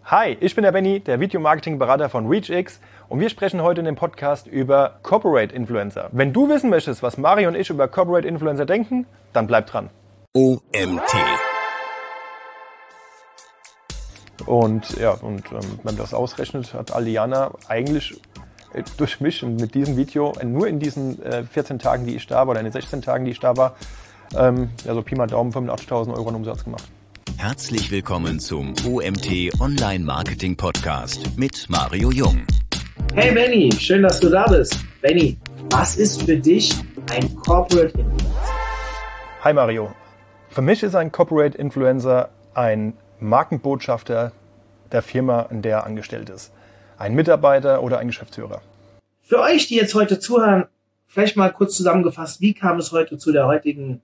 Hi, ich bin der Benny, der Videomarketing-Berater von ReachX und wir sprechen heute in dem Podcast über Corporate Influencer. Wenn du wissen möchtest, was Mario und ich über Corporate Influencer denken, dann bleib dran. OMT. Und wenn man das ausrechnet, hat Aliana eigentlich durch mich und mit diesem Video nur in diesen 14 Tagen, die ich da war, oder in den 16 Tagen, die ich da war, so Pi mal Daumen 85.000 Euro an Umsatz gemacht. Herzlich willkommen zum OMT Online Marketing Podcast mit Mario Jung. Hey Benny, schön, dass du da bist. Benny, was ist für dich ein Corporate Influencer? Hi Mario. Für mich ist ein Corporate Influencer ein Markenbotschafter der Firma, in der er angestellt ist. Ein Mitarbeiter oder ein Geschäftsführer. Für euch, die jetzt heute zuhören, vielleicht mal kurz zusammengefasst, wie kam es heute zu der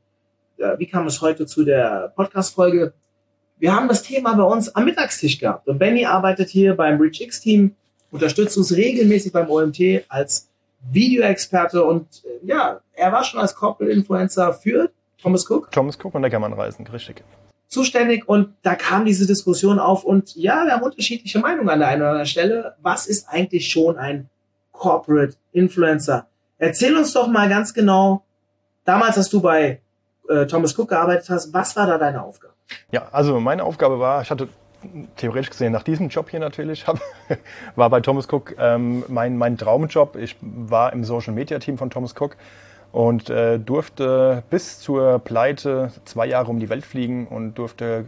Podcast-Folge? Wir haben das Thema bei uns am Mittagstisch gehabt und Benny arbeitet hier beim ReachX-Team, unterstützt uns regelmäßig beim OMT als Videoexperte und er war schon als Corporate Influencer für Thomas Cook und Neckermann-Reisen, richtig. Zuständig und da kam diese Diskussion auf und ja, wir haben unterschiedliche Meinungen an der einen oder anderen Stelle. Was ist eigentlich schon ein Corporate Influencer? Erzähl uns doch mal ganz genau, damals, als du bei Thomas Cook gearbeitet hast, was war da deine Aufgabe? Ja, also meine Aufgabe war, ich hatte theoretisch gesehen nach diesem Job hier natürlich, war bei Thomas Cook mein Traumjob. Ich war im Social Media Team von Thomas Cook und durfte bis zur Pleite 2 Jahre um die Welt fliegen und durfte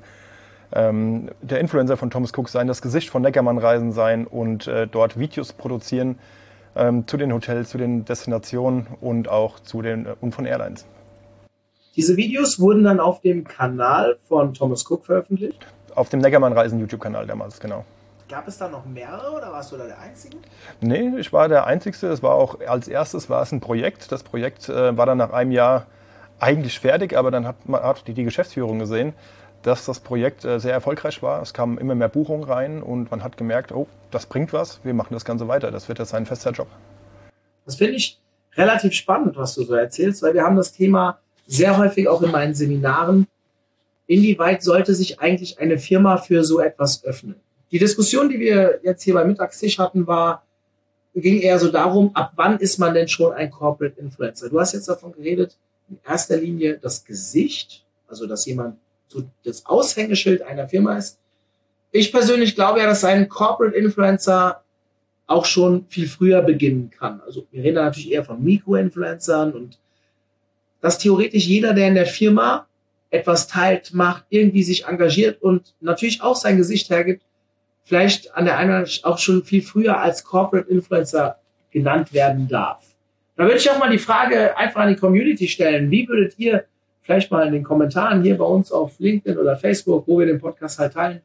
der Influencer von Thomas Cook sein, das Gesicht von Neckermann-Reisen sein und dort Videos produzieren zu den Hotels, zu den Destinationen und auch und von Airlines. Diese Videos wurden dann auf dem Kanal von Thomas Cook veröffentlicht? Auf dem Neckermann-Reisen YouTube-Kanal damals, genau. Gab es da noch mehrere oder warst du da der Einzige? Nee, ich war der Einzige. Es war auch als erstes war es ein Projekt. Das Projekt war dann nach einem Jahr eigentlich fertig, aber dann hat die Geschäftsführung gesehen, dass das Projekt sehr erfolgreich war. Es kamen immer mehr Buchungen rein und man hat gemerkt, oh, das bringt was, wir machen das Ganze weiter. Das wird jetzt ein fester Job. Das finde ich relativ spannend, was du so erzählst, weil wir haben das Thema sehr häufig auch in meinen Seminaren. Inwieweit sollte sich eigentlich eine Firma für so etwas öffnen? Die Diskussion, die wir jetzt hier beim Mittagstisch hatten, ging eher so darum, ab wann ist man denn schon ein Corporate Influencer? Du hast jetzt davon geredet, in erster Linie das Gesicht, also dass jemand so das Aushängeschild einer Firma ist. Ich persönlich glaube ja, dass ein Corporate Influencer auch schon viel früher beginnen kann. Also wir reden da natürlich eher von Mikro-Influencern und dass theoretisch jeder, der in der Firma etwas teilt, macht, irgendwie sich engagiert und natürlich auch sein Gesicht hergibt, vielleicht an der einen auch schon viel früher als Corporate Influencer genannt werden darf. Da würde ich auch mal die Frage einfach an die Community stellen. Wie würdet ihr vielleicht mal in den Kommentaren hier bei uns auf LinkedIn oder Facebook, wo wir den Podcast halt teilen,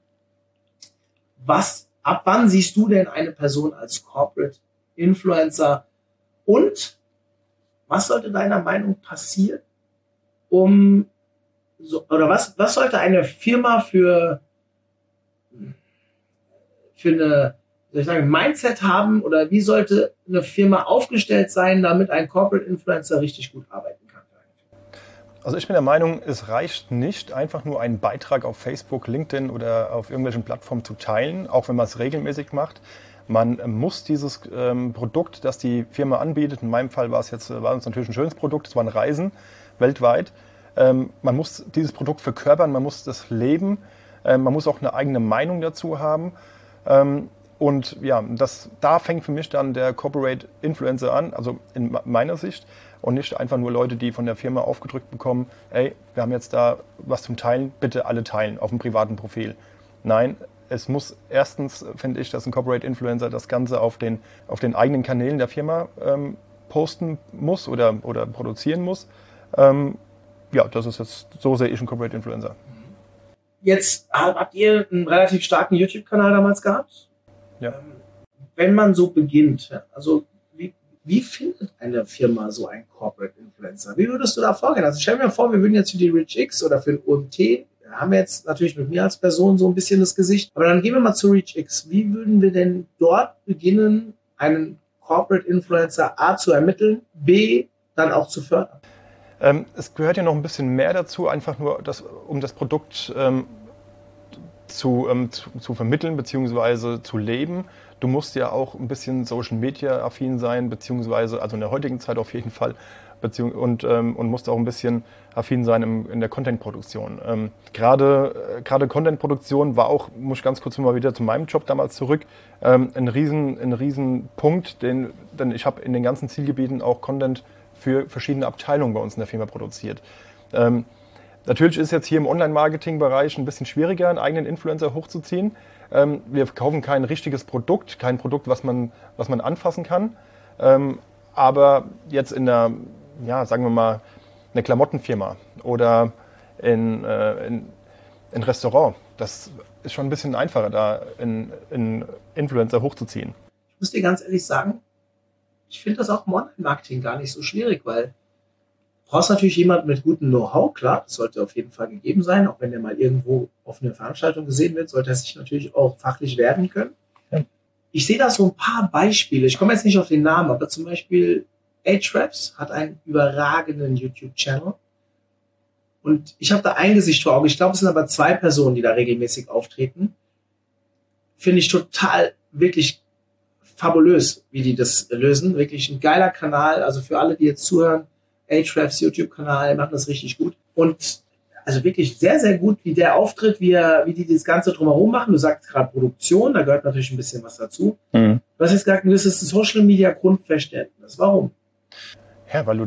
ab wann siehst du denn eine Person als Corporate Influencer und was sollte deiner Meinung passieren, was sollte eine Firma für eine, Mindset haben oder wie sollte eine Firma aufgestellt sein, damit ein Corporate Influencer richtig gut arbeiten kann? Also ich bin der Meinung, es reicht nicht, einfach nur einen Beitrag auf Facebook, LinkedIn oder auf irgendwelchen Plattformen zu teilen, auch wenn man es regelmäßig macht. Man muss dieses Produkt, das die Firma anbietet, in meinem Fall war es natürlich ein schönes Produkt, es waren Reisen weltweit. Man muss dieses Produkt verkörpern, man muss das leben, man muss auch eine eigene Meinung dazu haben. Da fängt für mich dann der Corporate Influencer an, also in meiner Sicht. Und nicht einfach nur Leute, die von der Firma aufgedrückt bekommen, ey, wir haben jetzt da was zum Teilen, bitte alle teilen auf dem privaten Profil. Nein, es muss erstens, finde ich, dass ein Corporate Influencer das Ganze auf den eigenen Kanälen der Firma posten muss oder produzieren muss. Das ist jetzt, so sehe ich einen Corporate Influencer. Jetzt habt ihr einen relativ starken YouTube-Kanal damals gehabt. Ja. Wenn man so beginnt, also wie findet eine Firma so einen Corporate Influencer? Wie würdest du da vorgehen? Also stell mir vor, wir würden jetzt für die ReachX oder für den OMT, haben wir jetzt natürlich mit mir als Person so ein bisschen das Gesicht, aber dann gehen wir mal zu ReachX. Wie würden wir denn dort beginnen, einen Corporate Influencer A zu ermitteln, B dann auch zu fördern? Es gehört ja noch ein bisschen mehr dazu, einfach nur um das Produkt zu vermitteln bzw. zu leben. Du musst ja auch ein bisschen Social Media affin sein, beziehungsweise, also in der heutigen Zeit auf jeden Fall, und musst auch ein bisschen affin sein in der Content-Produktion. Gerade Content-Produktion war auch, muss ich ganz kurz mal wieder zu meinem Job damals zurück, ein riesen Punkt, denn ich habe in den ganzen Zielgebieten auch Content für verschiedene Abteilungen bei uns in der Firma produziert. Natürlich ist jetzt hier im Online-Marketing-Bereich ein bisschen schwieriger, einen eigenen Influencer hochzuziehen. Wir verkaufen kein richtiges Produkt, kein Produkt, was man anfassen kann. Aber jetzt in einer, sagen wir mal, eine Klamottenfirma oder in Restaurant, das ist schon ein bisschen einfacher, da einen Influencer hochzuziehen. Ich muss dir ganz ehrlich sagen, ich finde das auch im Online-Marketing gar nicht so schwierig, weil du brauchst natürlich jemanden mit gutem Know-how, klar, das sollte auf jeden Fall gegeben sein, auch wenn der mal irgendwo auf einer Veranstaltung gesehen wird, sollte er sich natürlich auch fachlich werden können. Ja. Ich sehe da so ein paar Beispiele, ich komme jetzt nicht auf den Namen, aber zum Beispiel Ahrefs hat einen überragenden YouTube-Channel und ich habe da ein Gesicht vor Augen, ich glaube, es sind aber 2 Personen, die da regelmäßig auftreten. Finde ich total, wirklich fabulös, wie die das lösen, wirklich ein geiler Kanal, also für alle, die jetzt zuhören, Ahrefs YouTube-Kanal, machen das richtig gut. Und also wirklich sehr, sehr gut, wie der auftritt, wie die das Ganze drumherum machen. Du sagst gerade Produktion, da gehört natürlich ein bisschen was dazu. Du hast jetzt gesagt, das ist ein Social-Media-Grundverständnis. Warum? Ja, weil du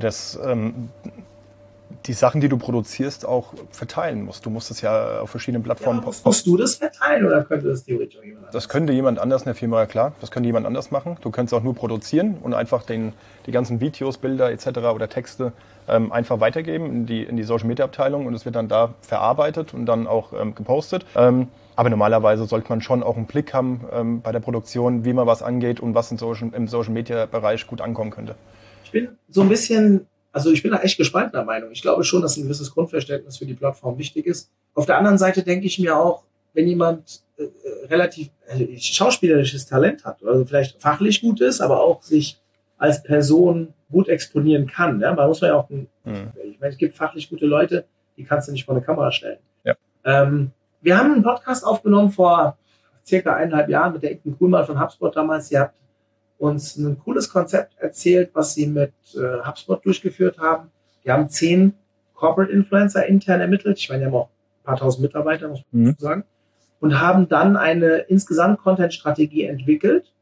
die Sachen, die du produzierst, auch verteilen musst. Du musst es ja auf verschiedenen Plattformen... Ja, musst du das verteilen oder könnte das theoretisch auch jemand anders? Das könnte jemand anders in der Firma, klar. Das könnte jemand anders machen. Du könntest auch nur produzieren und einfach die ganzen Videos, Bilder etc. oder Texte einfach weitergeben in die Social-Media-Abteilung und es wird dann da verarbeitet und dann auch gepostet. Aber normalerweise sollte man schon auch einen Blick haben bei der Produktion, wie man was angeht und was im Social-Media-Bereich gut ankommen könnte. Ich bin so ein bisschen... Also ich bin da echt gespaltener Meinung. Ich glaube schon, dass ein gewisses Grundverständnis für die Plattform wichtig ist. Auf der anderen Seite denke ich mir auch, wenn jemand relativ schauspielerisches Talent hat, also vielleicht fachlich gut ist, aber auch sich als Person gut exponieren kann. Ja? Man muss ja auch, ich meine, es gibt fachlich gute Leute, die kannst du nicht vor eine Kamera stellen. Ja. Wir haben einen Podcast aufgenommen vor circa 1,5 Jahren mit der Inken Kuhlmann von HubSpot damals. Sie hat uns ein cooles Konzept erzählt, was sie mit HubSpot durchgeführt haben. Die haben 10 Corporate Influencer intern ermittelt. Ich meine, die haben auch ein paar tausend Mitarbeiter, muss man sagen. Und haben dann eine insgesamt Content-Strategie entwickelt,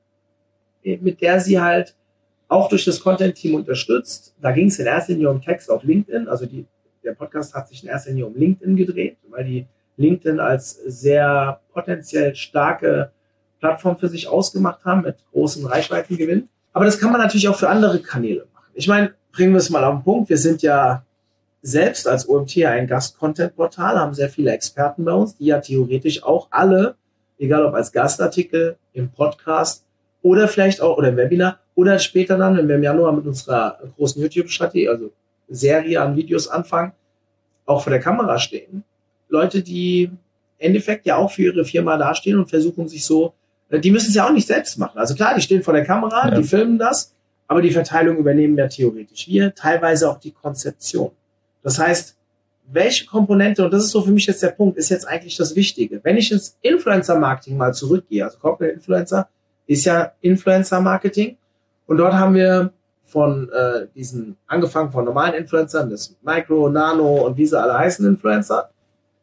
mit der sie halt auch durch das Content-Team unterstützt. Da ging es in erster Linie um Text auf LinkedIn. Also der Podcast hat sich in erster Linie um LinkedIn gedreht, weil die LinkedIn als sehr potenziell starke Plattform für sich ausgemacht haben mit großen Reichweitengewinn. Aber das kann man natürlich auch für andere Kanäle machen. Ich meine, bringen wir es mal auf den Punkt. Wir sind ja selbst als OMT ein Gast-Content-Portal, haben sehr viele Experten bei uns, die ja theoretisch auch alle, egal ob als Gastartikel, im Podcast oder vielleicht auch, oder im Webinar, oder später dann, wenn wir im Januar mit unserer großen YouTube-Strategie, also Serie an Videos anfangen, auch vor der Kamera stehen. Leute, die im Endeffekt ja auch für ihre Firma dastehen und versuchen sich so, die müssen es ja auch nicht selbst machen. Also klar, die stehen vor der Kamera, die filmen das, aber die Verteilung übernehmen ja theoretisch wir, teilweise auch die Konzeption. Das heißt, welche Komponente, und das ist so für mich jetzt der Punkt, ist jetzt eigentlich das Wichtige. Wenn ich ins Influencer-Marketing mal zurückgehe, also Corporate Influencer ist ja Influencer-Marketing und dort haben wir von angefangen von normalen Influencern bis Micro, Nano und wie sie alle heißen Influencer.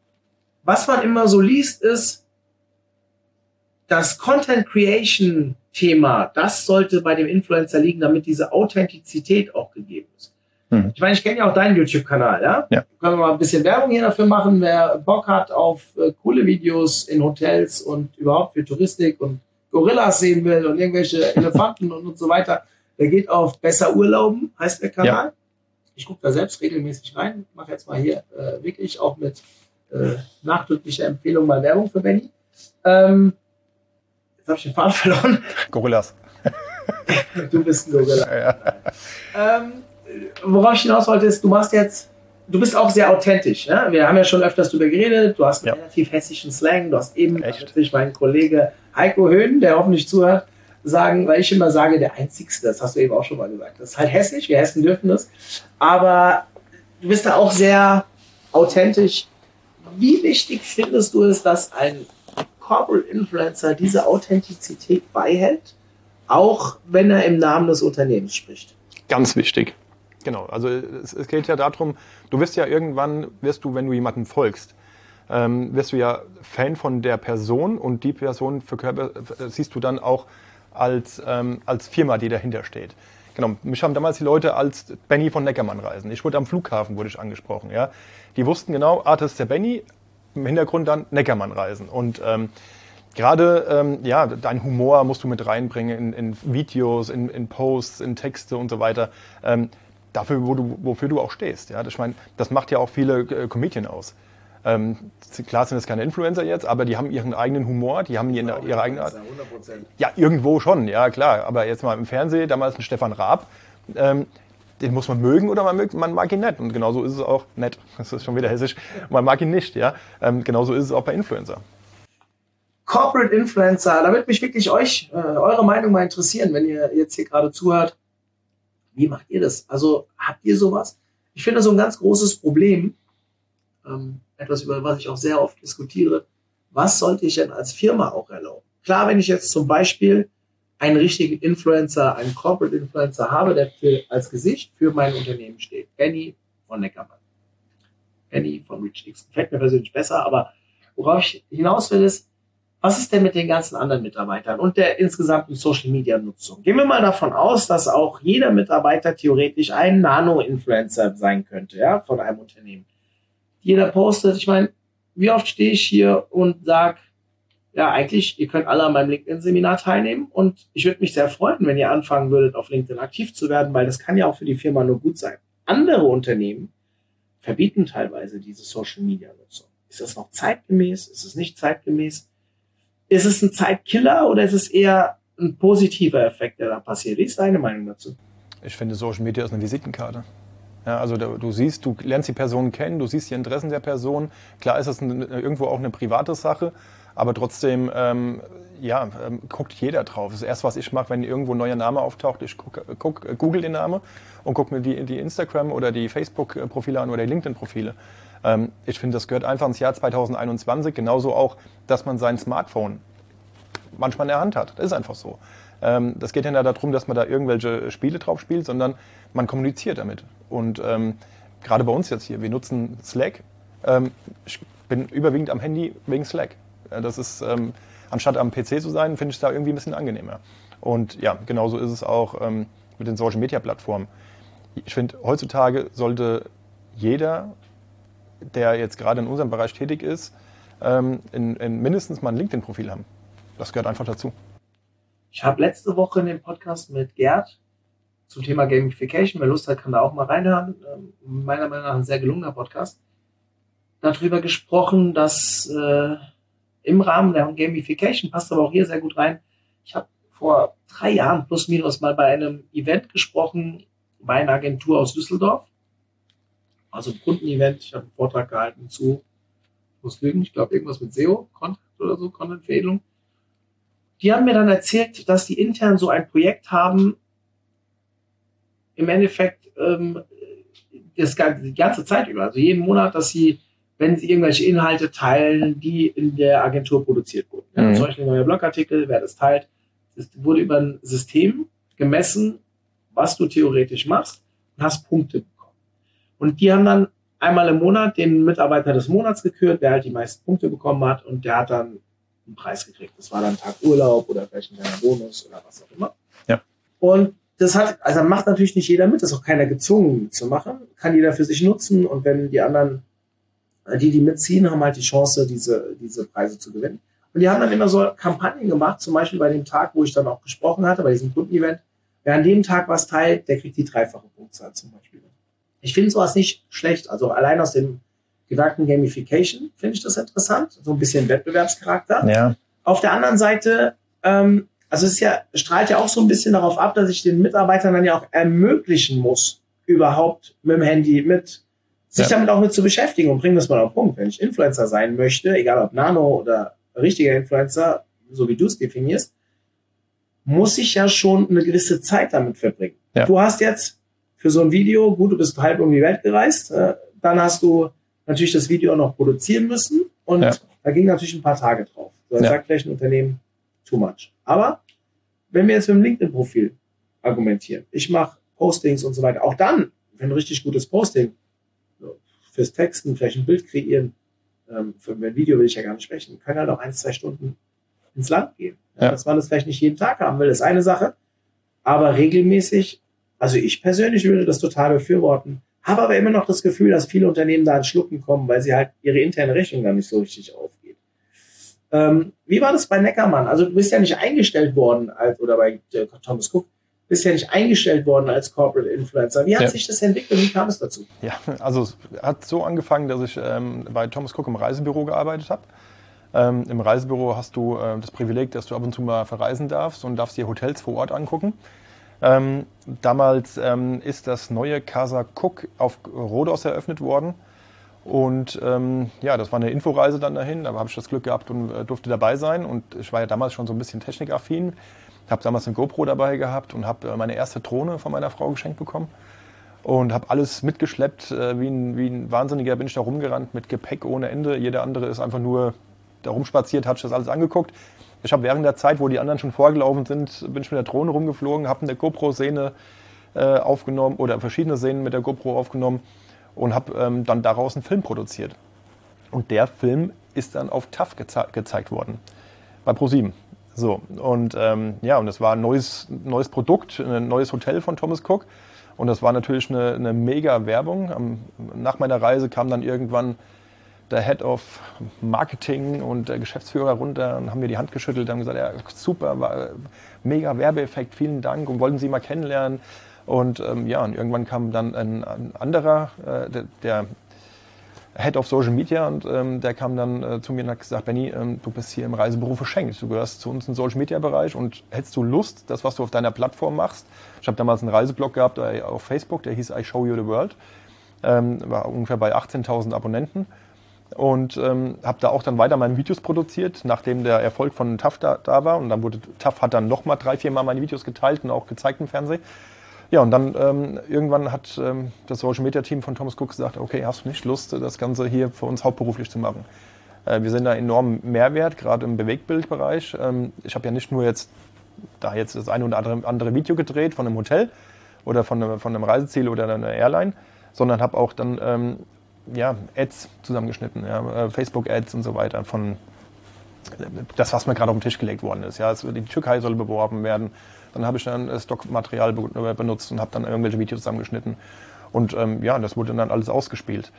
Was man immer so liest, ist, das Content-Creation-Thema, das sollte bei dem Influencer liegen, damit diese Authentizität auch gegeben ist. Ich meine, ich kenne ja auch deinen YouTube-Kanal, ja? Können wir mal ein bisschen Werbung hier dafür machen, wer Bock hat auf coole Videos in Hotels und überhaupt für Touristik und Gorillas sehen will und irgendwelche Elefanten und so weiter, der geht auf Besser Urlauben, heißt der Kanal. Ja. Ich gucke da selbst regelmäßig rein, mache jetzt mal hier wirklich auch mit nachdrücklicher Empfehlung mal Werbung für Benny. Jetzt habe ich den Faden verloren. Gorillas. Du bist ein Gorilla. Ja. Worauf ich hinaus wollte, ist, du bist auch sehr authentisch. Ja? Wir haben ja schon öfters darüber geredet, du hast einen relativ hessischen Slang, du hast eben natürlich meinen Kollege Heiko Höhn, der hoffentlich zuhört, sagen, weil ich immer sage, der Einzigste, das hast du eben auch schon mal gesagt. Das ist halt hessisch, wir Hessen dürfen das, aber du bist da auch sehr authentisch. Wie wichtig findest du es, dass ein Corporate Influencer diese Authentizität beihält, auch wenn er im Namen des Unternehmens spricht? Ganz wichtig. Genau, also es geht ja darum, du wirst ja irgendwann, wenn du jemandem folgst, wirst du ja Fan von der Person und die Person siehst du dann auch als Firma, die dahinter steht. Genau, mich haben damals die Leute als Benny von Neckermann Reisen. Ich wurde am Flughafen angesprochen. Ja. Die wussten genau, das ist der Benny, im Hintergrund dann Neckermann Reisen. Und gerade dein Humor musst du mit reinbringen in Videos, in Posts, in Texte und so weiter. Wofür du auch stehst. Ja? Ich meine, das macht ja auch viele Comedian aus. Klar sind das keine Influencer jetzt, aber die haben ihren eigenen Humor, die haben ihre eigene Art. 100%. Ja, irgendwo schon, ja klar. Aber jetzt mal im Fernsehen, damals ein Stefan Raab, den muss man mögen oder man mag ihn nicht. Und genauso ist es auch nett. Das ist schon wieder hessisch. Man mag ihn nicht, ja. Genauso ist es auch bei Influencer. Corporate Influencer, da würde mich wirklich eure Meinung mal interessieren, wenn ihr jetzt hier gerade zuhört. Wie macht ihr das? Also habt ihr sowas? Ich finde so ein ganz großes Problem, etwas, über was ich auch sehr oft diskutiere. Was sollte ich denn als Firma auch erlauben? Klar, wenn ich jetzt zum Beispiel einen richtigen Influencer, einen Corporate Influencer habe, der als Gesicht für mein Unternehmen steht. Benny von Neckermann. Benny von ReachX. Gefällt mir persönlich besser, aber worauf ich hinaus will ist, was ist denn mit den ganzen anderen Mitarbeitern und der insgesamten Social-Media-Nutzung? Gehen wir mal davon aus, dass auch jeder Mitarbeiter theoretisch ein Nano-Influencer sein könnte, ja, von einem Unternehmen. Jeder postet, ich meine, wie oft stehe ich hier und sage, ja, eigentlich, ihr könnt alle an meinem LinkedIn-Seminar teilnehmen und ich würde mich sehr freuen, wenn ihr anfangen würdet, auf LinkedIn aktiv zu werden, weil das kann ja auch für die Firma nur gut sein. Andere Unternehmen verbieten teilweise diese Social-Media-Nutzung. Ist das noch zeitgemäß? Ist es nicht zeitgemäß? Ist es ein Zeitkiller oder ist es eher ein positiver Effekt, der da passiert? Wie ist deine Meinung dazu? Ich finde, Social Media ist eine Visitenkarte. Ja, also du lernst die Person kennen, du siehst die Interessen der Person. Klar ist das irgendwo auch eine private Sache, aber trotzdem guckt jeder drauf. Das erste, was ich mache, wenn irgendwo ein neuer Name auftaucht, ich google den Namen und gucke mir die Instagram- oder die Facebook-Profile an oder die LinkedIn-Profile. Ich finde, das gehört einfach ins Jahr 2021. Genauso auch, dass man sein Smartphone manchmal in der Hand hat. Das ist einfach so. Das geht ja nicht darum, dass man da irgendwelche Spiele drauf spielt, sondern man kommuniziert damit. Und gerade bei uns jetzt hier, wir nutzen Slack. Ich bin überwiegend am Handy wegen Slack. Das ist, anstatt am PC zu sein, finde ich es da irgendwie ein bisschen angenehmer. Und ja, genauso ist es auch mit den Social-Media-Plattformen. Ich finde, heutzutage sollte jeder, der jetzt gerade in unserem Bereich tätig ist, in mindestens mal ein LinkedIn-Profil haben. Das gehört einfach dazu. Ich habe letzte Woche in dem Podcast mit Gerd zum Thema Gamification, wer Lust hat, kann da auch mal reinhören, meiner Meinung nach ein sehr gelungener Podcast, darüber gesprochen, dass im Rahmen der Gamification, passt aber auch hier sehr gut rein, ich habe vor 3 Jahren plus minus mal bei einem Event gesprochen, bei einer Agentur aus Düsseldorf, also ein Kundenevent, ich habe einen Vortrag gehalten zu, ich glaube irgendwas mit SEO, Content oder so, Content-Veredelung. Die haben mir dann erzählt, dass die intern so ein Projekt haben, im Endeffekt die ganze Zeit über, also jeden Monat, dass sie, wenn sie irgendwelche Inhalte teilen, die in der Agentur produziert wurden. Ja, zum Beispiel ein neuer Blogartikel, wer das teilt, das wurde über ein System gemessen, was du theoretisch machst und hast Punkte bekommen. Und die haben dann einmal im Monat den Mitarbeiter des Monats gekürt, der halt die meisten Punkte bekommen hat und der hat dann einen Preis gekriegt. Das war dann ein Tag Urlaub oder vielleicht ein kleiner Bonus oder was auch immer. Ja. Und das macht natürlich nicht jeder mit, das ist auch keiner gezwungen mitzumachen, kann jeder für sich nutzen und wenn die anderen, die mitziehen, haben halt die Chance, diese Preise zu gewinnen. Und die haben dann immer so Kampagnen gemacht, zum Beispiel bei dem Tag, wo ich dann auch gesprochen hatte, bei diesem Kundenevent, wer an dem Tag was teilt, der kriegt die 3-fache Punktzahl zum Beispiel. Ich finde sowas nicht schlecht, also allein aus dem Gedanken Gamification finde ich das interessant, so ein bisschen Wettbewerbscharakter. Ja. Auf der anderen Seite, also es strahlt ja auch so ein bisschen darauf ab, dass ich den Mitarbeitern dann ja auch ermöglichen muss, überhaupt mit dem Handy, sich damit auch mit zu beschäftigen und bringen das mal auf den Punkt. Wenn ich Influencer sein möchte, egal ob Nano oder richtiger Influencer, so wie du es definierst, muss ich ja schon eine gewisse Zeit damit verbringen. Ja. Du hast jetzt für so ein Video, gut, du bist halb um die Welt gereist, dann hast du natürlich das Video auch noch produzieren müssen und da ging natürlich ein paar Tage drauf. So, sagt vielleicht ein Unternehmen, too much. Aber wenn wir jetzt mit dem LinkedIn-Profil argumentieren, ich mache Postings und so weiter, auch dann, wenn ein richtig gutes Posting, fürs Texten, vielleicht ein Bild kreieren, für ein Video will ich ja gar nicht sprechen, können halt auch 1-2 Stunden ins Land gehen. Ja. Dass man das vielleicht nicht jeden Tag haben will, ist eine Sache, aber regelmäßig, also ich persönlich würde das total befürworten, habe aber immer noch das Gefühl, dass viele Unternehmen da ins Schlucken kommen, weil sie halt ihre interne Rechnung dann nicht so richtig aufgeht. Wie war das bei Neckermann? Also du bist ja nicht eingestellt worden, oder bei Thomas Cook, bist ja nicht eingestellt worden als Corporate Influencer. Wie hat sich das entwickelt? Wie kam es dazu? Ja, also es hat so angefangen, dass ich bei Thomas Cook im Reisebüro gearbeitet habe. Im Reisebüro hast du das Privileg, dass du ab und zu mal verreisen darfst und darfst dir Hotels vor Ort angucken. Damals ist das neue Casa Cook auf Rhodos eröffnet worden. Und das war eine Inforeise dann dahin. Da habe ich das Glück gehabt und durfte dabei sein. Und ich war ja damals schon so ein bisschen technikaffin. Ich habe damals eine GoPro dabei gehabt und habe meine erste Drohne von meiner Frau geschenkt bekommen. Und habe alles mitgeschleppt. Wie ein Wahnsinniger bin ich da rumgerannt mit Gepäck ohne Ende. Jeder andere ist einfach nur da rumspaziert, hat sich das alles angeguckt. Ich habe während der Zeit, wo die anderen schon vorgelaufen sind, bin ich mit der Drohne rumgeflogen, habe eine GoPro-Szene aufgenommen oder verschiedene Szenen mit der GoPro aufgenommen und habe dann daraus einen Film produziert. Und der Film ist dann auf TAF gezeigt worden, bei ProSieben. So, und und das war ein neues Produkt, ein neues Hotel von Thomas Cook. Und das war natürlich eine mega Werbung. Nach meiner Reise kam dann irgendwann der Head of Marketing und der Geschäftsführer runter und haben mir die Hand geschüttelt und haben gesagt, ja, super, war mega Werbeeffekt, vielen Dank und wollten Sie mal kennenlernen. Und und irgendwann kam dann ein anderer, der Head of Social Media, und der kam dann zu mir und hat gesagt, Benny, du bist hier im Reisebüro verschenkt. Du gehörst zu uns im Social Media Bereich und hättest du Lust, das, was du auf deiner Plattform machst. Ich habe damals einen Reiseblog gehabt auf Facebook, der hieß I Show You the World. War ungefähr bei 18.000 Abonnenten. Und habe da auch dann weiter meine Videos produziert, nachdem der Erfolg von TAF da war. Und dann TAF hat dann nochmal 3-4 Mal meine Videos geteilt und auch gezeigt im Fernsehen. Ja, und dann irgendwann hat das Social Media Team von Thomas Cook gesagt, okay, hast du nicht Lust, das Ganze hier für uns hauptberuflich zu machen? Wir sehen da enormen Mehrwert, gerade im Bewegtbildbereich. Ich habe ja nicht nur jetzt das eine oder andere Video gedreht von einem Hotel oder von einem Reiseziel oder einer Airline, sondern habe auch dann Ads zusammengeschnitten, Facebook-Ads und so weiter, von das, was mir gerade auf den Tisch gelegt worden ist. Ja, also die Türkei soll beworben werden. Dann habe ich dann Stockmaterial benutzt und habe dann irgendwelche Videos zusammengeschnitten. Und das wurde dann alles ausgespielt.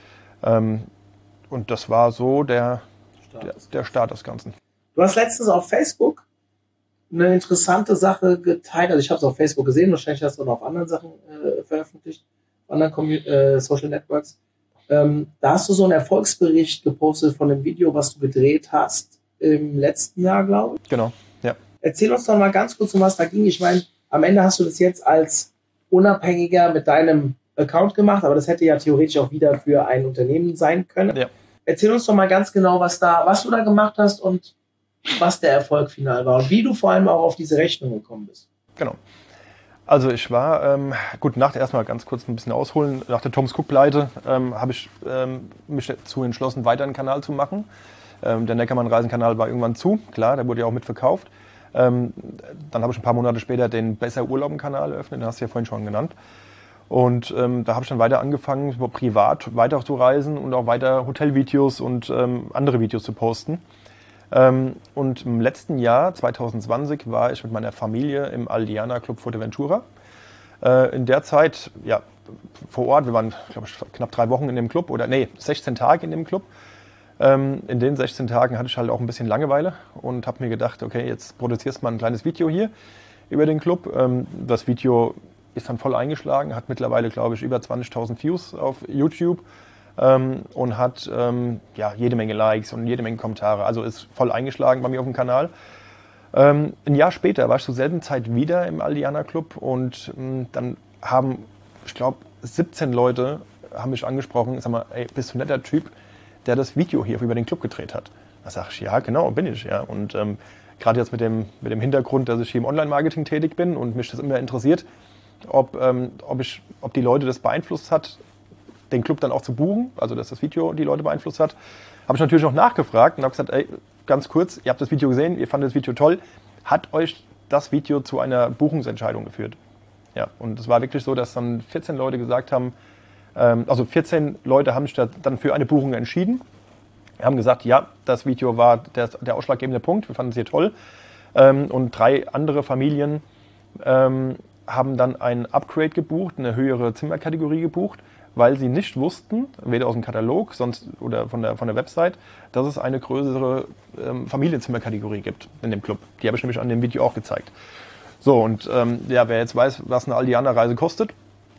Und das war so der Start des Ganzen. Du hast letztens auf Facebook eine interessante Sache geteilt. Also ich habe es auf Facebook gesehen, wahrscheinlich hast du noch auf anderen Sachen veröffentlicht, auf anderen Social Networks. Da hast du so einen Erfolgsbericht gepostet von einem Video, was du gedreht hast im letzten Jahr, glaube ich. Genau, ja. Erzähl uns doch mal ganz kurz, um was da ging. Ich meine, am Ende hast du das jetzt als Unabhängiger mit deinem Account gemacht, aber das hätte ja theoretisch auch wieder für ein Unternehmen sein können. Ja. Erzähl uns doch mal ganz genau, was du da gemacht hast und was der Erfolg final war und wie du vor allem auch auf diese Rechnung gekommen bist. Genau. Also ich war, erstmal ganz kurz ein bisschen ausholen, nach der Thomas Cook-Pleite habe ich mich dazu entschlossen, weiter einen Kanal zu machen. Der Neckermann-Reisenkanal war irgendwann zu, klar, der wurde ja auch mitverkauft. Dann habe ich ein paar Monate später den Besser-Urlauben-Kanal eröffnet, den hast du ja vorhin schon genannt. Und da habe ich dann weiter angefangen, privat weiter zu reisen und auch weiter Hotelvideos und andere Videos zu posten. Und im letzten Jahr, 2020, war ich mit meiner Familie im Aldiana Club Fuerteventura. In der Zeit, vor Ort, wir waren, glaube ich, knapp 3 Wochen in dem Club, 16 Tage in dem Club. In den 16 Tagen hatte ich halt auch ein bisschen Langeweile und habe mir gedacht, okay, jetzt produzierst du mal ein kleines Video hier über den Club. Das Video ist dann voll eingeschlagen, hat mittlerweile, glaube ich, über 20.000 Views auf YouTube. Und hat jede Menge Likes und jede Menge Kommentare. Also ist voll eingeschlagen bei mir auf dem Kanal. Ein Jahr später war ich zur selben Zeit wieder im Aldiana Club und dann haben, ich glaube, 17 Leute haben mich angesprochen, sag mal, ey, bist du ein netter Typ, der das Video hier über den Club gedreht hat? Da sage ich, ja, genau, bin ich. Ja. Und gerade jetzt mit dem Hintergrund, dass ich hier im Online-Marketing tätig bin und mich das immer interessiert, ob die Leute das beeinflusst hat, den Club dann auch zu buchen, also dass das Video die Leute beeinflusst hat, habe ich natürlich noch nachgefragt und habe gesagt, ey, ganz kurz, ihr habt das Video gesehen, ihr fandet das Video toll. Hat euch das Video zu einer Buchungsentscheidung geführt? Ja, und es war wirklich so, dass dann 14 Leute gesagt haben, also 14 Leute haben sich dann für eine Buchung entschieden. Haben gesagt, ja, das Video war der ausschlaggebende Punkt, wir fanden es hier toll. Und 3 andere Familien haben dann ein Upgrade gebucht, eine höhere Zimmerkategorie gebucht, weil sie nicht wussten, weder aus dem Katalog sonst oder von der Website, dass es eine größere Familienzimmerkategorie gibt in dem Club. Die habe ich nämlich an dem Video auch gezeigt. So, und wer jetzt weiß, was eine Aldiana-Reise kostet,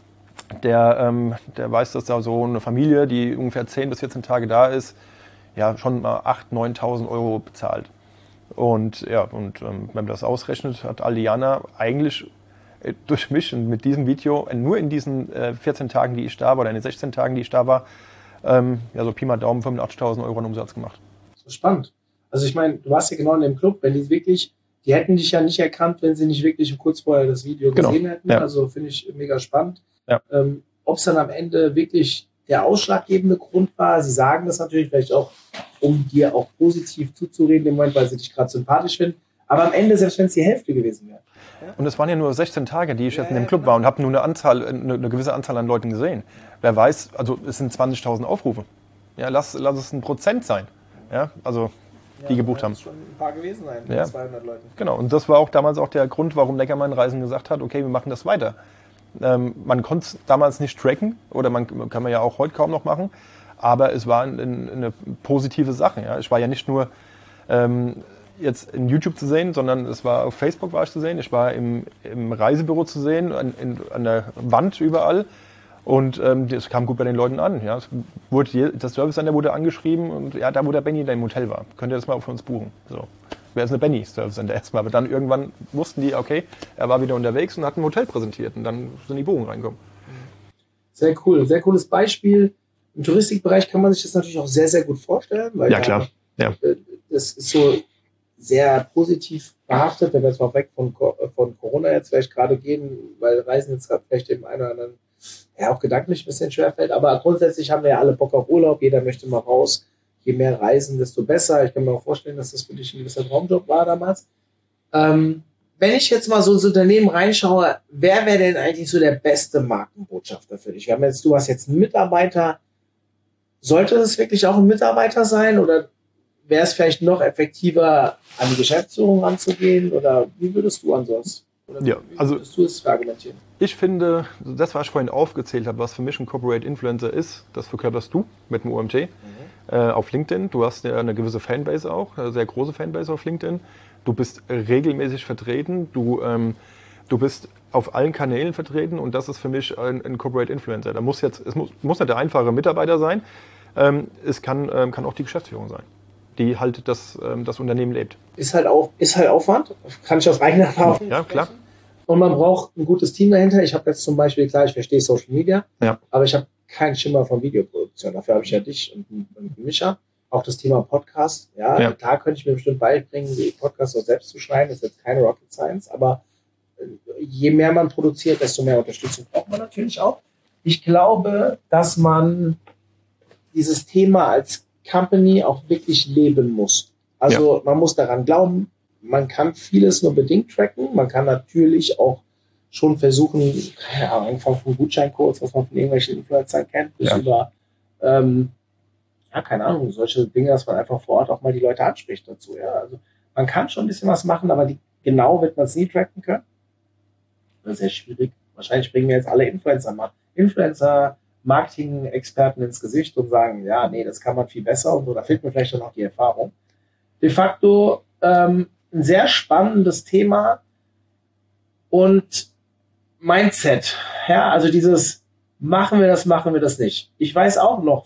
der weiß, dass da so eine Familie, die ungefähr 10 bis 14 Tage da ist, ja schon mal 8.000, 9.000 Euro bezahlt. Und wenn man das ausrechnet, hat Aldiana eigentlich durch mich und mit diesem Video nur in diesen 14 Tagen, die ich da war, oder in den 16 Tagen, die ich da war, so Pi mal Daumen 85.000 Euro an Umsatz gemacht. Das ist spannend. Also ich meine, du warst ja genau in dem Club, wenn die hätten dich ja nicht erkannt, wenn sie nicht wirklich kurz vorher das Video gesehen hätten. Ja. Also finde ich mega spannend. Ja. Ob es dann am Ende wirklich der ausschlaggebende Grund war, sie sagen das natürlich vielleicht auch, um dir auch positiv zuzureden im Moment, weil sie dich gerade sympathisch finden. Aber am Ende, selbst wenn es die Hälfte gewesen wäre. Ja? Und es waren ja nur 16 Tage, die ich jetzt in dem Club war und habe nur eine gewisse Anzahl an Leuten gesehen. Wer weiß, also es sind 20.000 Aufrufe. Ja, lass es 1% sein. Ja, also die gebucht haben. Das schon ein paar gewesen sein, ja. 200 Leuten. Genau, und das war auch damals auch der Grund, warum Leckermann Reisen gesagt hat, okay, wir machen das weiter. Man konnte es damals nicht tracken oder kann man ja auch heute kaum noch machen, aber es war eine positive Sache. Ja. Ich war ja nicht nur jetzt in YouTube zu sehen, sondern es war auf Facebook war ich zu sehen, ich war im Reisebüro zu sehen, an der Wand überall. Und das kam gut bei den Leuten an. Ja. Das Service Center wurde angeschrieben und ja, da wo der Benny in dem Hotel war, könnt ihr das mal für uns buchen. So. Wäre es eine Benny Service Center erstmal. Aber dann irgendwann wussten die, okay, er war wieder unterwegs und hat ein Hotel präsentiert und dann sind die Buchungen reingekommen. Sehr cool, sehr cooles Beispiel. Im Touristikbereich kann man sich das natürlich auch sehr, sehr gut vorstellen. Weil ja, klar. Ja. Das ist so sehr positiv behaftet, wenn wir jetzt mal weg von Corona jetzt vielleicht gerade gehen, weil Reisen jetzt gerade vielleicht dem einen oder anderen ja auch gedanklich ein bisschen schwerfällt. Aber grundsätzlich haben wir ja alle Bock auf Urlaub, jeder möchte mal raus. Je mehr Reisen, desto besser. Ich kann mir auch vorstellen, dass das für dich ein gewisser Traumjob war damals. Wenn ich jetzt mal so ins Unternehmen reinschaue, wer wäre denn eigentlich so der beste Markenbotschafter für dich? Du hast jetzt einen Mitarbeiter. Sollte es wirklich auch ein Mitarbeiter sein oder wäre es vielleicht noch effektiver, an die Geschäftsführung ranzugehen? Oder wie würdest du ansonsten? Oder wie würdest du es argumentieren? Ich finde, das, was ich vorhin aufgezählt habe, was für mich ein Corporate Influencer ist, das verkörperst du mit dem OMT. Auf LinkedIn. Du hast ja eine gewisse Fanbase auch, eine sehr große Fanbase auf LinkedIn. Du bist regelmäßig vertreten. Du bist auf allen Kanälen vertreten und das ist für mich ein Corporate Influencer. Es muss nicht der einfache Mitarbeiter sein. Es kann auch die Geschäftsführung sein, die halt das Unternehmen lebt. Ist halt Aufwand. Kann ich aus eigener Erfahrung sprechen. Ja, klar. Und man braucht ein gutes Team dahinter. Ich habe jetzt zum Beispiel, klar, ich verstehe Social Media, aber ich habe keinen Schimmer von Videoproduktion. Dafür habe ich ja dich und Micha. Auch das Thema Podcast. Ja, klar könnte ich mir bestimmt beibringen, die Podcasts auch selbst zu schneiden. Das ist jetzt keine Rocket Science, aber je mehr man produziert, desto mehr Unterstützung braucht man natürlich auch. Ich glaube, dass man dieses Thema als Company auch wirklich leben muss. Also man muss daran glauben, man kann vieles nur bedingt tracken. Man kann natürlich auch schon versuchen, angefangen von Gutscheincodes, was man von irgendwelchen Influencern kennt, bis über, keine Ahnung, solche Dinge, dass man einfach vor Ort auch mal die Leute anspricht dazu. Ja, also man kann schon ein bisschen was machen, aber genau wird man es nie tracken können. Das ist sehr schwierig. Wahrscheinlich bringen wir jetzt alle Influencer-Marketing-Experten ins Gesicht und sagen, ja, nee, das kann man viel besser und so. Da fehlt mir vielleicht dann auch die Erfahrung. De facto ein sehr spannendes Thema und Mindset. Ja, also dieses machen wir das nicht. Ich weiß auch noch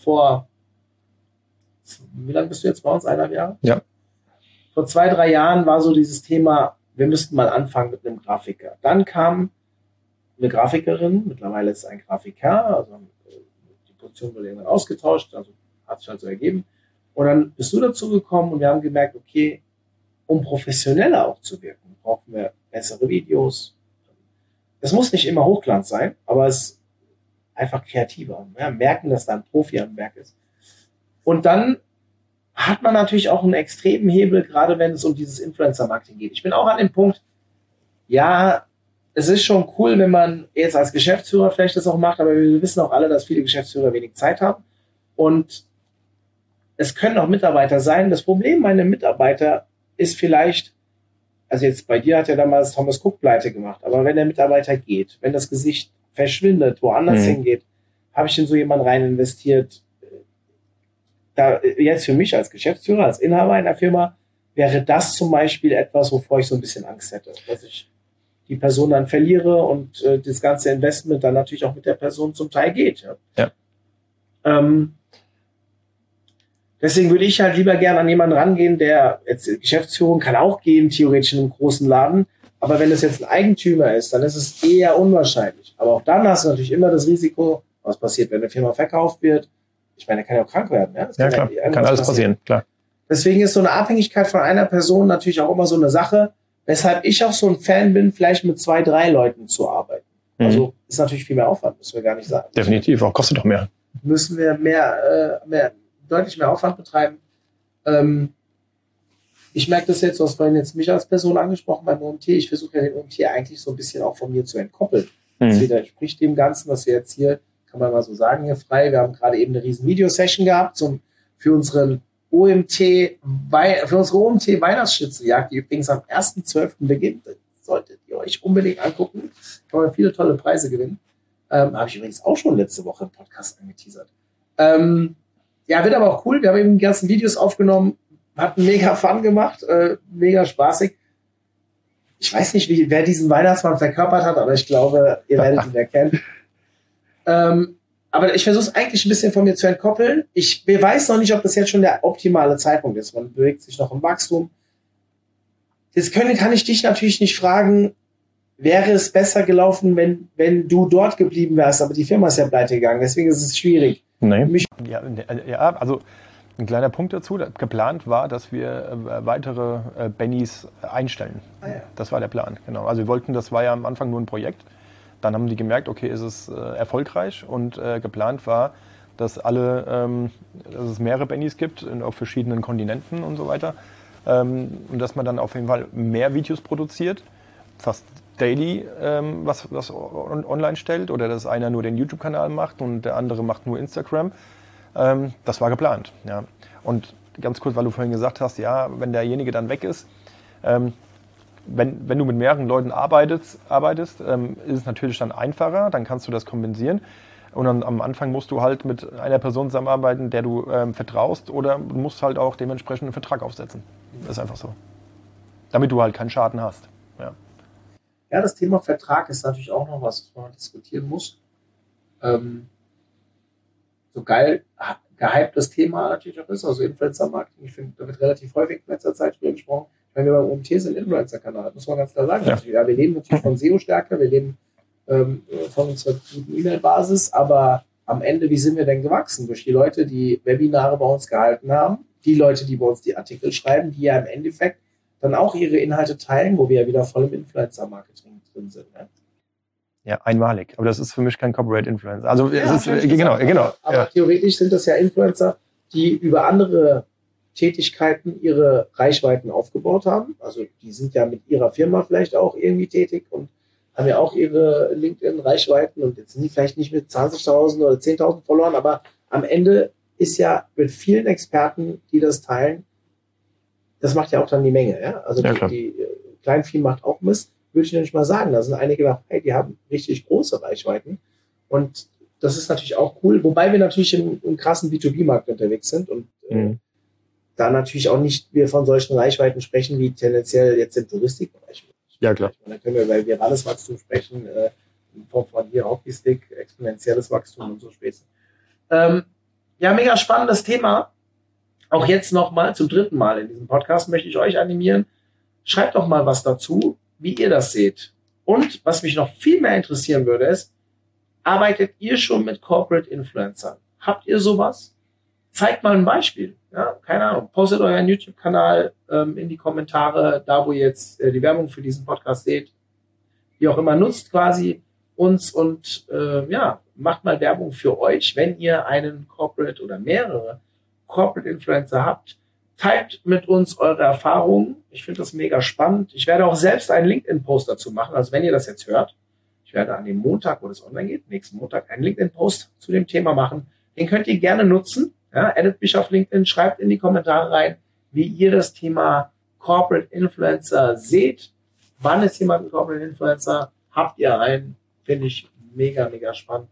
wie lange bist du jetzt bei uns? 1,5 Jahre? Ja. Vor 2-3 Jahren war so dieses Thema, wir müssten mal anfangen mit einem Grafiker. Dann kam eine Grafikerin, mittlerweile ist es ein Grafiker, also die Position wurde irgendwann ausgetauscht, also hat sich halt so ergeben. Und dann bist du dazu gekommen und wir haben gemerkt, okay, um professioneller auch zu wirken, brauchen wir bessere Videos. Es muss nicht immer Hochglanz sein, aber es ist einfach kreativer. Ja, merken, dass da ein Profi am Werk ist. Und dann hat man natürlich auch einen extremen Hebel, gerade wenn es um dieses Influencer-Marketing geht. Ich bin auch an dem Punkt, ja, es ist schon cool, wenn man jetzt als Geschäftsführer vielleicht das auch macht, aber wir wissen auch alle, dass viele Geschäftsführer wenig Zeit haben. Und es können auch Mitarbeiter sein. Das Problem meiner Mitarbeiter ist vielleicht, also jetzt bei dir hat ja damals Thomas Cook pleite gemacht, aber wenn der Mitarbeiter geht, wenn das Gesicht verschwindet, woanders hingeht, habe ich in so jemanden rein investiert. Da jetzt für mich als Geschäftsführer, als Inhaber einer Firma, wäre das zum Beispiel etwas, wovor ich so ein bisschen Angst hätte, dass ich die Person dann verliere und das ganze Investment dann natürlich auch mit der Person zum Teil geht. Ja. Deswegen würde ich halt lieber gerne an jemanden rangehen, der jetzt Geschäftsführung kann auch gehen, theoretisch in einem großen Laden. Aber wenn es jetzt ein Eigentümer ist, dann ist es eher unwahrscheinlich. Aber auch dann hast du natürlich immer das Risiko, was passiert, wenn eine Firma verkauft wird. Ich meine, der kann ja auch krank werden. Ja, ja klar, kann alles passieren, klar. Deswegen ist so eine Abhängigkeit von einer Person natürlich auch immer so eine Sache, weshalb ich auch so ein Fan bin, vielleicht mit 2, 3 Leuten zu arbeiten. Also ist natürlich viel mehr Aufwand, müssen wir gar nicht sagen. Definitiv, auch kostet doch mehr. Müssen wir deutlich mehr Aufwand betreiben. Ich merke das jetzt, du hast vorhin jetzt mich als Person angesprochen beim OMT. Ich versuche ja den OMT eigentlich so ein bisschen auch von mir zu entkoppeln. Das widerspricht dem Ganzen, was wir jetzt hier, kann man mal so sagen, hier frei. Wir haben gerade eben eine riesen Videosession gehabt für unsere OMT-Weihnachtsschnitzeljagd, die übrigens am 1.12. beginnt. Das solltet ihr euch unbedingt angucken. Kann man viele tolle Preise gewinnen. Habe ich übrigens auch schon letzte Woche im Podcast angeteasert. Ja, wird aber auch cool. Wir haben eben die ganzen Videos aufgenommen, hat mega Fun gemacht, mega spaßig. Ich weiß nicht, wer diesen Weihnachtsmann verkörpert hat, aber ich glaube, ihr werdet ihn erkennen. Aber ich versuche es eigentlich ein bisschen von mir zu entkoppeln. Ich weiß noch nicht, ob das jetzt schon der optimale Zeitpunkt ist. Man bewegt sich noch im Wachstum. Jetzt kann ich dich natürlich nicht fragen, wäre es besser gelaufen, wenn du dort geblieben wärst, aber die Firma ist ja pleite gegangen. Deswegen ist es schwierig. Nee. Ja, also ein kleiner Punkt dazu. Geplant war, dass wir weitere Bennys einstellen. Ah, ja. Das war der Plan, genau. Also wir wollten, das war ja am Anfang nur ein Projekt. Dann haben die gemerkt, okay, ist es erfolgreich, und geplant war, dass es mehrere Bennys gibt auf verschiedenen Kontinenten und so weiter. Und dass man dann auf jeden Fall mehr Videos produziert, fast daily was online stellt, oder dass einer nur den YouTube-Kanal macht und der andere macht nur Instagram. Das war geplant. Ja. Und ganz kurz, weil du vorhin gesagt hast, ja, wenn derjenige dann weg ist, wenn du mit mehreren Leuten arbeitest, ist es natürlich dann einfacher, dann kannst du das kompensieren. Und dann am Anfang musst du halt mit einer Person zusammenarbeiten, der du vertraust, oder du musst halt auch dementsprechend einen Vertrag aufsetzen. Das ist einfach so. Damit du halt keinen Schaden hast. Ja. Ja, das Thema Vertrag ist natürlich auch noch was man diskutieren muss. So geil, gehyptes Thema natürlich auch ist, also Influencer-Marketing. Ich finde, da wird relativ häufig in letzter Zeit drüber gesprochen. Wenn wir beim OMT sind, Influencer-Kanal, muss man ganz klar sagen. Ja, wir leben natürlich von SEO-Stärke, wir leben von unserer guten E-Mail-Basis, aber am Ende, wie sind wir denn gewachsen? Durch die Leute, die Webinare bei uns gehalten haben, die Leute, die bei uns die Artikel schreiben, die ja im Endeffekt dann auch ihre Inhalte teilen, wo wir ja wieder voll im Influencer-Marketing drin sind. Ne? Ja, einmalig. Aber das ist für mich kein Corporate-Influencer. Also ja, es ist, genau. Aber theoretisch sind das ja Influencer, die über andere Tätigkeiten ihre Reichweiten aufgebaut haben. Also die sind ja mit ihrer Firma vielleicht auch irgendwie tätig und haben ja auch ihre LinkedIn-Reichweiten, und jetzt sind die vielleicht nicht mit 20.000 oder 10.000 Followern, aber am Ende ist ja mit vielen Experten, die das teilen, das macht ja auch dann die Menge. Ja? Also ja, die Kleinvieh macht auch Mist, würde ich nicht mal sagen. Da sind einige gedacht, hey, die haben richtig große Reichweiten, und das ist natürlich auch cool, wobei wir natürlich im krassen B2B-Markt unterwegs sind und da natürlich auch nicht wir von solchen Reichweiten sprechen, wie tendenziell jetzt im Touristikbereich. Ja, klar. Und dann können wir über virales Wachstum sprechen, in Form von hier Hockeystick, exponentielles Wachstum und so Späße. Ja, mega spannendes Thema. Auch jetzt nochmal zum 3. Mal in diesem Podcast möchte ich euch animieren. Schreibt doch mal was dazu, wie ihr das seht. Und was mich noch viel mehr interessieren würde, ist, arbeitet ihr schon mit Corporate Influencern? Habt ihr sowas? Zeigt mal ein Beispiel. Ja, keine Ahnung. Postet euren YouTube-Kanal in die Kommentare, da wo ihr jetzt die Werbung für diesen Podcast seht. Wie auch immer, nutzt quasi uns und macht mal Werbung für euch, wenn ihr einen Corporate oder mehrere Corporate Influencer habt. Teilt mit uns eure Erfahrungen. Ich finde das mega spannend. Ich werde auch selbst einen LinkedIn-Post dazu machen. Also wenn ihr das jetzt hört, ich werde an dem Montag, wo das online geht, nächsten Montag, einen LinkedIn-Post zu dem Thema machen. Den könnt ihr gerne nutzen. Ja, addet mich auf LinkedIn, schreibt in die Kommentare rein, wie ihr das Thema Corporate Influencer seht. Wann ist jemand ein Corporate Influencer? Habt ihr einen? Finde ich mega, mega spannend.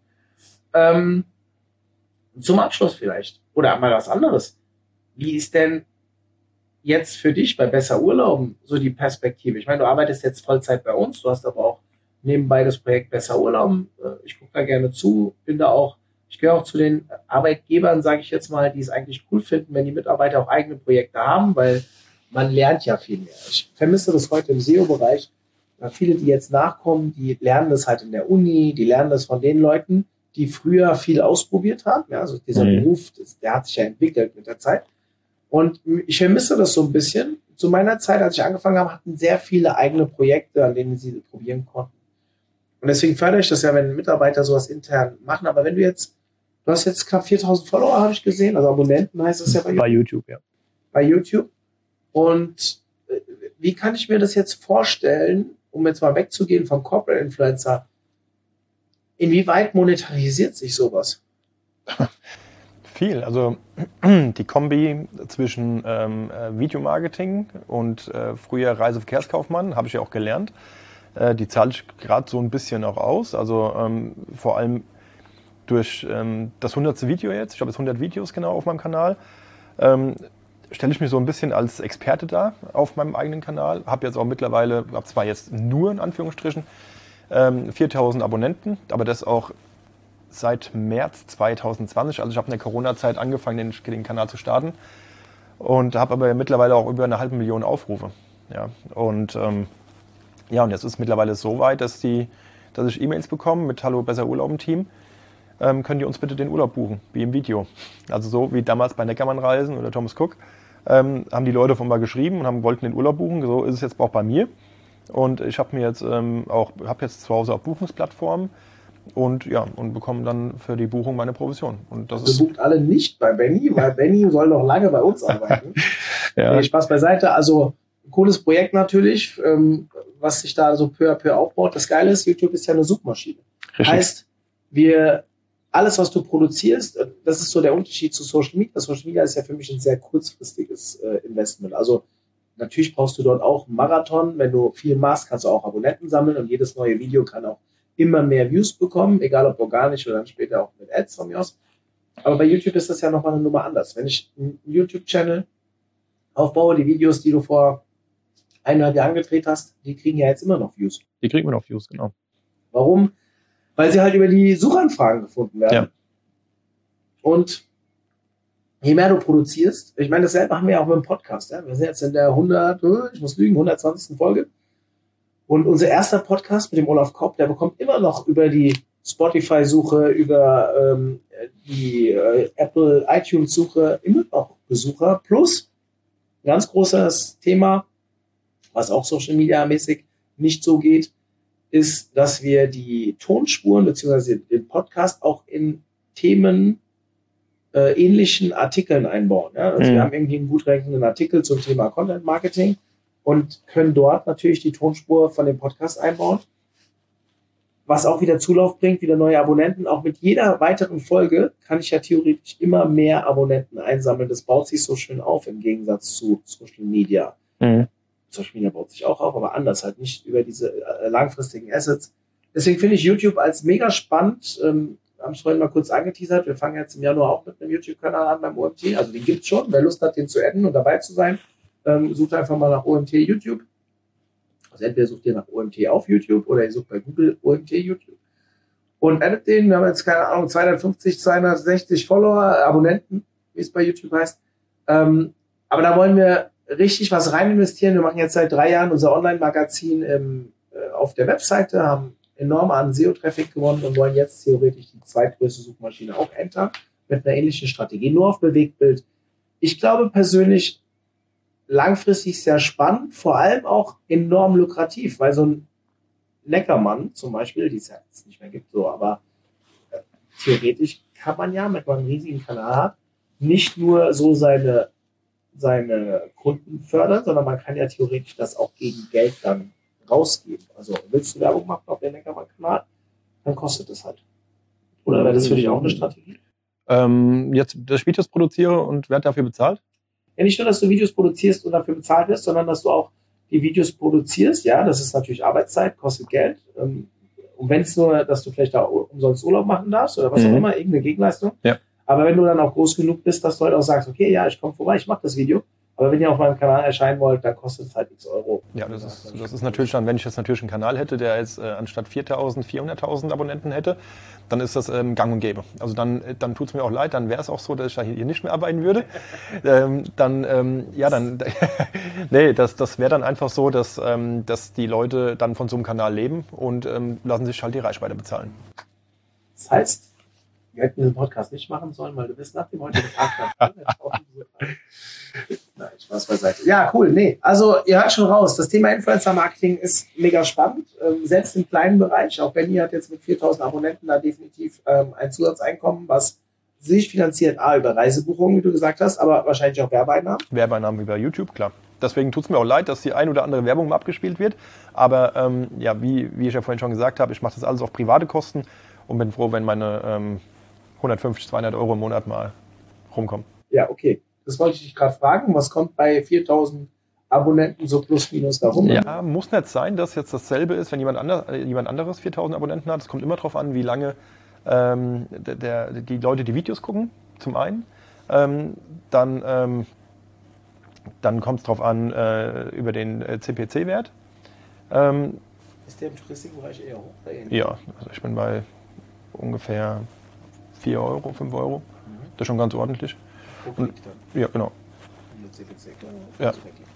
Zum Abschluss vielleicht. Oder mal was anderes. Wie ist denn jetzt für dich bei Besser Urlauben so die Perspektive? Ich meine, du arbeitest jetzt Vollzeit bei uns, du hast aber auch nebenbei das Projekt Besser Urlauben. Ich gucke da gerne zu, ich gehöre auch zu den Arbeitgebern, sage ich jetzt mal, die es eigentlich cool finden, wenn die Mitarbeiter auch eigene Projekte haben, weil man lernt ja viel mehr. Ich vermisse das heute im SEO-Bereich. Viele, die jetzt nachkommen, die lernen das halt in der Uni, die lernen das von den Leuten, die früher viel ausprobiert haben. Ja, also dieser Beruf, der hat sich ja entwickelt mit der Zeit. Und ich vermisse das so ein bisschen. Zu meiner Zeit, als ich angefangen habe, hatten sehr viele eigene Projekte, an denen sie probieren konnten. Und deswegen fördere ich das ja, wenn Mitarbeiter sowas intern machen. Aber wenn du hast jetzt knapp 4.000 Follower, habe ich gesehen, also Abonnenten heißt das ja bei YouTube. Ja. Bei YouTube. Und wie kann ich mir das jetzt vorstellen, um jetzt mal wegzugehen vom Corporate Influencer? Inwieweit monetarisiert sich sowas? Viel. Also die Kombi zwischen Videomarketing und früher Reiseverkehrskaufmann, habe ich ja auch gelernt. Die zahle ich gerade so ein bisschen auch aus. Also vor allem durch das 100. Video jetzt, ich habe jetzt 100 Videos genau auf meinem Kanal, stelle ich mich so ein bisschen als Experte dar auf meinem eigenen Kanal. Habe jetzt auch mittlerweile, habe zwar jetzt nur in Anführungsstrichen 4.000 Abonnenten, aber das auch seit März 2020. Also ich habe in der Corona-Zeit angefangen, den Kanal zu starten und habe aber mittlerweile auch über 500.000 Aufrufe. Ja, und und jetzt ist es mittlerweile so weit, dass ich E-Mails bekomme mit Hallo Besser Urlauben Team. Könnt ihr uns bitte den Urlaub buchen, wie im Video. Also so wie damals bei Neckermann Reisen oder Thomas Cook, haben die Leute von mal geschrieben und wollten den Urlaub buchen. So ist es jetzt auch bei mir. Und ich habe mir jetzt zu Hause auch Buchungsplattformen und bekomme dann für die Buchung meine Provision. Und das also bucht alle nicht bei Benny, weil Benny soll noch lange bei uns arbeiten. Ja. Nee, Spaß beiseite. Also cooles Projekt natürlich, was sich da so peu à peu aufbaut. Das Geile ist, YouTube ist ja eine Suchmaschine. Richtig. Heißt, alles, was du produzierst, das ist so der Unterschied zu Social Media. Social Media ist ja für mich ein sehr kurzfristiges Investment. Also natürlich brauchst du dort auch einen Marathon. Wenn du viel machst, kannst du auch Abonnenten sammeln und jedes neue Video kann auch immer mehr Views bekommen, egal ob organisch oder dann später auch mit Ads von mir aus. Aber bei YouTube ist das ja nochmal eine Nummer anders. Wenn ich einen YouTube-Channel aufbaue, die Videos, die du vor 1,5 Jahren gedreht hast, die kriegen ja jetzt immer noch Views. Die kriegen wir noch Views, genau. Warum? Weil sie halt über die Suchanfragen gefunden werden. Ja. Und je mehr du produzierst, ich meine, dasselbe machen wir ja auch mit dem Podcast. Ja? Wir sind jetzt in der 120. Folge. Und unser erster Podcast mit dem Olaf Kopp, der bekommt immer noch über die Spotify-Suche, über die Apple iTunes-Suche immer noch Besucher. Plus, ein ganz großes Thema, was auch Social-Media-mäßig nicht so geht, ist, dass wir die Tonspuren bzw. den Podcast auch in Themen ähnlichen Artikeln einbauen. Ja? Also wir haben irgendwie einen gut rankenden Artikel zum Thema Content Marketing und können dort natürlich die Tonspur von dem Podcast einbauen, was auch wieder Zulauf bringt, wieder neue Abonnenten. Auch mit jeder weiteren Folge kann ich ja theoretisch immer mehr Abonnenten einsammeln. Das baut sich so schön auf im Gegensatz zu Social Media. Social Media baut sich auch auf, aber anders, halt nicht über diese langfristigen Assets. Deswegen finde ich YouTube als mega spannend. Haben es vorhin mal kurz angeteasert. Wir fangen jetzt im Januar auch mit einem YouTube-Kanal an beim OMT. Also den gibt's schon. Wer Lust hat, den zu adden und dabei zu sein, sucht einfach mal nach OMT YouTube. Also entweder sucht ihr nach OMT auf YouTube oder ihr sucht bei Google OMT YouTube. Und addet den. Wir haben jetzt, keine Ahnung, 250, 260 Follower, Abonnenten, wie es bei YouTube heißt. Aber da wollen wir richtig was rein investieren. Wir machen jetzt seit 3 Jahren unser Online-Magazin auf der Webseite, haben enorm an SEO-Traffic gewonnen und wollen jetzt theoretisch die zweitgrößte Suchmaschine auch entern mit einer ähnlichen Strategie, nur auf Bewegtbild. Ich glaube persönlich, langfristig sehr spannend, vor allem auch enorm lukrativ, weil so ein Neckermann zum Beispiel, die es ja jetzt nicht mehr gibt, so, aber theoretisch kann man ja, wenn man einen riesigen Kanal hat, nicht nur so seine seine Kunden fördern, sondern man kann ja theoretisch das auch gegen Geld dann rausgeben. Also willst du Werbung machen auf dem Neckermann-Kanal, dann kostet es halt. Oder wäre das für dich auch eine Strategie? Jetzt, dass ich Videos produziere und werde dafür bezahlt? Ja, nicht nur, dass du Videos produzierst und dafür bezahlt wirst, sondern dass du auch die Videos produzierst. Ja, das ist natürlich Arbeitszeit, kostet Geld. Und wenn es nur, dass du vielleicht da umsonst Urlaub machen darfst oder was auch immer, irgendeine Gegenleistung. Ja. Aber wenn du dann auch groß genug bist, dass du halt auch sagst, okay, ja, ich komme vorbei, ich mache das Video. Aber wenn ihr auf meinem Kanal erscheinen wollt, dann kostet es halt x Euro. Ja, das ist natürlich dann, wenn ich jetzt natürlich einen Kanal hätte, der jetzt anstatt 4.000, 400.000 Abonnenten hätte, dann ist das gang und gäbe. Also dann tut es mir auch leid, dann wäre es auch so, dass ich da hier nicht mehr arbeiten würde. Nee, das wäre dann einfach so, dass die Leute dann von so einem Kanal leben und lassen sich halt die Reichweite bezahlen. Das heißt, wir hätten den Podcast nicht machen sollen, weil du bist nach dem heutigen Tag dann. Nein, Spaß beiseite. Ja, cool. Nee, also ihr hört schon raus, das Thema Influencer-Marketing ist mega spannend. Selbst im kleinen Bereich, auch Benny hat jetzt mit 4.000 Abonnenten da definitiv ein Zusatzeinkommen, was sich finanziert, über Reisebuchungen, wie du gesagt hast, aber wahrscheinlich auch Werbeeinnahmen. Werbeeinnahmen über YouTube, klar. Deswegen tut es mir auch leid, dass die ein oder andere Werbung mal abgespielt wird. Aber wie ich ja vorhin schon gesagt habe, ich mache das alles auf private Kosten und bin froh, wenn meine 150, 200 Euro im Monat mal rumkommen. Ja, okay. Das wollte ich dich gerade fragen. Was kommt bei 4.000 Abonnenten so plus minus da rum? Ja, muss nicht sein, dass jetzt dasselbe ist, wenn jemand anderes 4.000 Abonnenten hat. Es kommt immer darauf an, wie lange die Leute die Videos gucken, zum einen. Dann kommt es darauf an, über den CPC-Wert. Ist der im Touristikbereich eher hoch? Ja, also ich bin bei ungefähr 4 Euro, 5 Euro. Das ist schon ganz ordentlich. Und, ja, genau. Ja.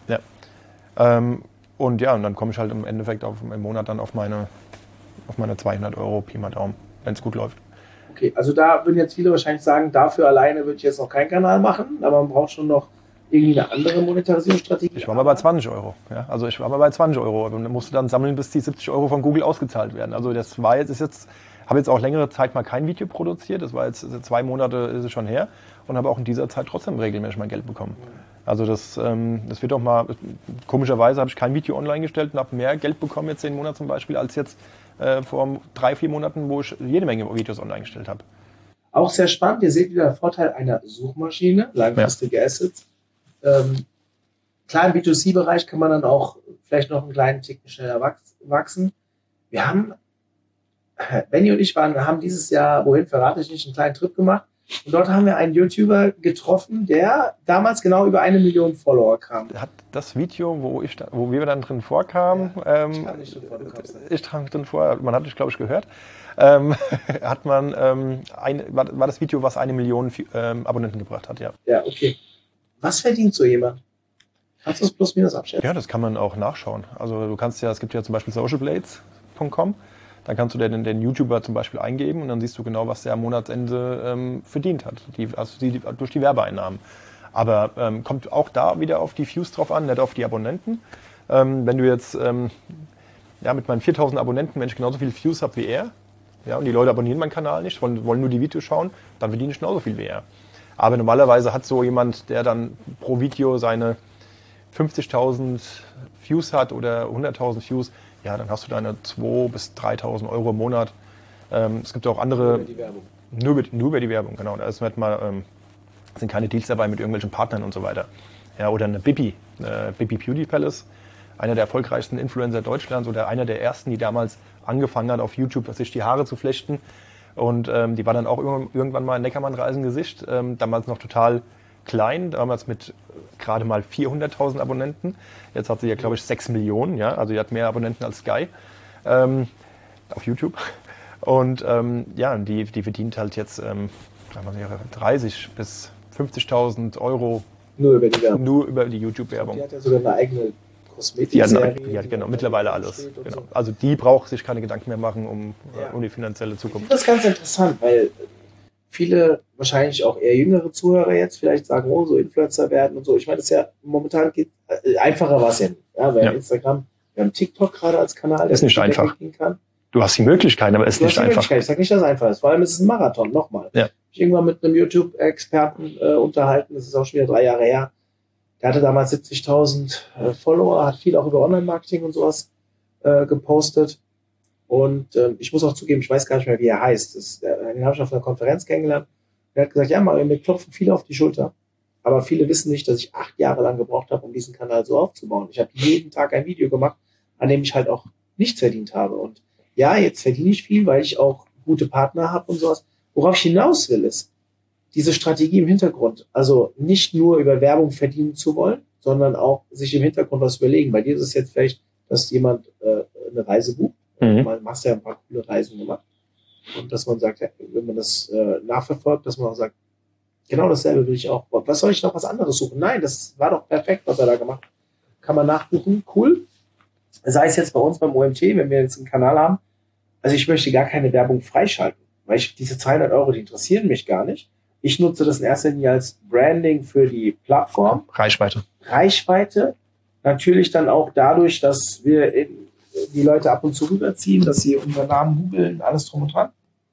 Und dann komme ich halt im Endeffekt im Monat dann auf meine 200 Euro Pi mal Daumen, wenn es gut läuft. Okay, also da würden jetzt viele wahrscheinlich sagen, dafür alleine würde ich jetzt noch keinen Kanal machen, aber man braucht schon noch irgendwie eine andere Monetarisierungsstrategie. Ich war mal bei 20 Euro. Ja? Also ich war mal bei 20 Euro und musste dann sammeln, bis die 70 Euro von Google ausgezahlt werden. Also das war habe jetzt auch längere Zeit mal kein Video produziert. Das war jetzt 2 Monate ist es schon her und habe auch in dieser Zeit trotzdem regelmäßig mein Geld bekommen. Also das wird auch mal, komischerweise habe ich kein Video online gestellt und habe mehr Geld bekommen jetzt den Monat zum Beispiel, als jetzt vor 3, 4 Monaten, wo ich jede Menge Videos online gestellt habe. Auch sehr spannend. Ihr seht wieder den Vorteil einer Suchmaschine, langfristige Assets. Klar, im B2C-Bereich kann man dann auch vielleicht noch einen kleinen Ticken schneller wachsen. Wir haben, Benny und ich haben dieses Jahr, wohin verrate ich nicht, einen kleinen Trip gemacht. Und dort haben wir einen YouTuber getroffen, der damals genau über 1 Million Follower kam. Hat das Video, wo wir dann drin vorkamen, ich kam drin vor, man hat es, glaube ich, gehört, war das Video, was 1 Million Abonnenten gebracht hat, ja. Ja, okay. Was verdient so jemand? Kannst du das plus minus abschätzen? Ja, das kann man auch nachschauen. Also du kannst es gibt ja zum Beispiel socialblades.com. Dann kannst du den YouTuber zum Beispiel eingeben und dann siehst du genau, was der am Monatsende verdient hat, durch die Werbeeinnahmen. Aber kommt auch da wieder auf die Views drauf an, nicht auf die Abonnenten. Wenn du jetzt mit meinen 4.000 Abonnenten, wenn ich genauso viele Views habe wie er, und die Leute abonnieren meinen Kanal nicht, wollen nur die Videos schauen, dann verdiene ich genauso viel wie er. Aber normalerweise hat so jemand, der dann pro Video seine 50.000 Views hat oder 100.000 Views, ja, dann hast du deine 2.000 bis 3.000 Euro im Monat. Es gibt auch andere. Nur über die Werbung. Nur über die Werbung, genau. Da ist halt sind keine Deals dabei mit irgendwelchen Partnern und so weiter. Ja, oder eine Bibi Beauty Palace, einer der erfolgreichsten Influencer Deutschlands oder einer der ersten, die damals angefangen hat, auf YouTube sich die Haare zu flechten. Und die war dann auch irgendwann mal in Neckermann-Reisengesicht, damals noch total klein, damals mit gerade mal 400.000 Abonnenten. Jetzt hat sie ja, glaube ich, 6 Millionen. Ja? Also die hat mehr Abonnenten als Sky auf YouTube. Und die verdient halt jetzt 30.000 bis 50.000 Euro nur über die YouTube-Werbung. Die hat ja sogar eine eigene Kosmetik-Serie. Genau, mittlerweile alles. Genau. So. Also die braucht sich keine Gedanken mehr machen um die finanzielle Zukunft. Das ist ganz interessant, weil viele, wahrscheinlich auch eher jüngere Zuhörer jetzt vielleicht sagen, so Influencer werden und so. Ich meine, das ist ja momentan einfacher war es ja nicht. Ja, wir haben Instagram, wir haben TikTok gerade als Kanal, der ist nicht einfach. Kann. Du hast die Möglichkeit, aber es ist nicht einfach. Ich sage nicht, dass es einfach ist. Vor allem ist es ein Marathon, nochmal. Ja. Ich irgendwann mit einem YouTube-Experten unterhalten, das ist auch schon wieder 3 Jahre her. Der hatte damals 70.000 Follower, hat viel auch über Online-Marketing und sowas gepostet. Und ich muss auch zugeben, ich weiß gar nicht mehr, wie er heißt. Den habe ich auf einer Konferenz kennengelernt. Der hat gesagt, ja, mir klopfen viele auf die Schulter. Aber viele wissen nicht, dass ich 8 Jahre lang gebraucht habe, um diesen Kanal so aufzubauen. Ich habe jeden Tag ein Video gemacht, an dem ich halt auch nichts verdient habe. Und ja, jetzt verdiene ich viel, weil ich auch gute Partner habe und sowas. Worauf ich hinaus will, ist diese Strategie im Hintergrund. Also nicht nur über Werbung verdienen zu wollen, sondern auch sich im Hintergrund was überlegen. Bei dir ist es jetzt vielleicht, dass jemand eine Reise bucht. Man hast ja ein paar coole Reisen gemacht. Und dass man sagt, wenn man das nachverfolgt, dass man auch sagt, genau dasselbe will ich auch. Was soll ich noch was anderes suchen? Nein, das war doch perfekt, was er da gemacht hat. Kann man nachbuchen, cool. Sei es jetzt bei uns beim OMT, wenn wir jetzt einen Kanal haben. Also ich möchte gar keine Werbung freischalten, weil diese 200 Euro, die interessieren mich gar nicht. Ich nutze das in erster Linie als Branding für die Plattform. Reichweite. Natürlich dann auch dadurch, dass wir die Leute ab und zu rüberziehen, dass sie unseren Namen googeln, alles drum und dran.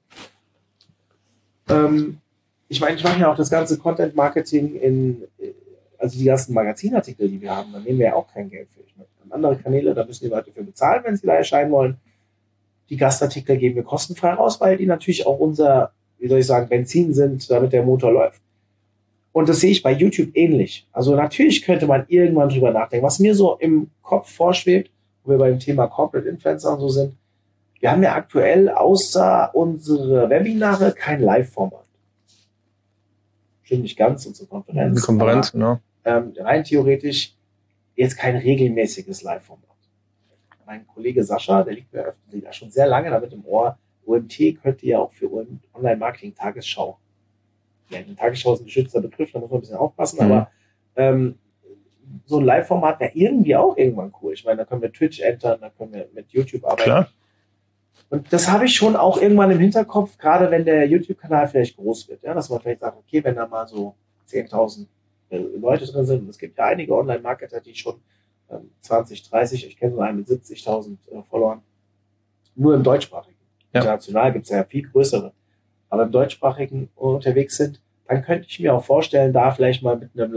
Ich meine, ich mache ja auch das ganze Content-Marketing also die ganzen Magazinartikel, die wir haben, da nehmen wir ja auch kein Geld für. Ich meine, andere Kanäle, da müssen die Leute für bezahlen, wenn sie da erscheinen wollen. Die Gastartikel geben wir kostenfrei raus, weil die natürlich auch unser, wie soll ich sagen, Benzin sind, damit der Motor läuft. Und das sehe ich bei YouTube ähnlich. Also natürlich könnte man irgendwann drüber nachdenken. Was mir so im Kopf vorschwebt, wo wir beim Thema Corporate Influencer und so sind, wir haben ja aktuell außer unsere Webinare kein Live-Format. Stimmt nicht ganz, unsere Konferenz. Die Konferenz, genau. Rein theoretisch jetzt kein regelmäßiges Live-Format. Mein Kollege Sascha, der liegt mir schon sehr lange damit im Ohr, OMT könnte ja auch für Online-Marketing Tagesschau. Ja, die Tagesschau ist ein geschützter Begriff, da muss man ein bisschen aufpassen, aber so ein Live-Format wäre irgendwie auch irgendwann cool. Ich meine, da können wir Twitch entern, da können wir mit YouTube arbeiten. Klar. Und das habe ich schon auch irgendwann im Hinterkopf, gerade wenn der YouTube-Kanal vielleicht groß wird, ja, dass man vielleicht sagt, okay, wenn da mal so 10.000 Leute drin sind, und es gibt ja einige Online-Marketer, die schon 20, 30, ich kenne so einen mit 70.000 Followern, nur im deutschsprachigen. Ja. International gibt es ja viel größere, aber im deutschsprachigen unterwegs sind, dann könnte ich mir auch vorstellen, da vielleicht mal mit einem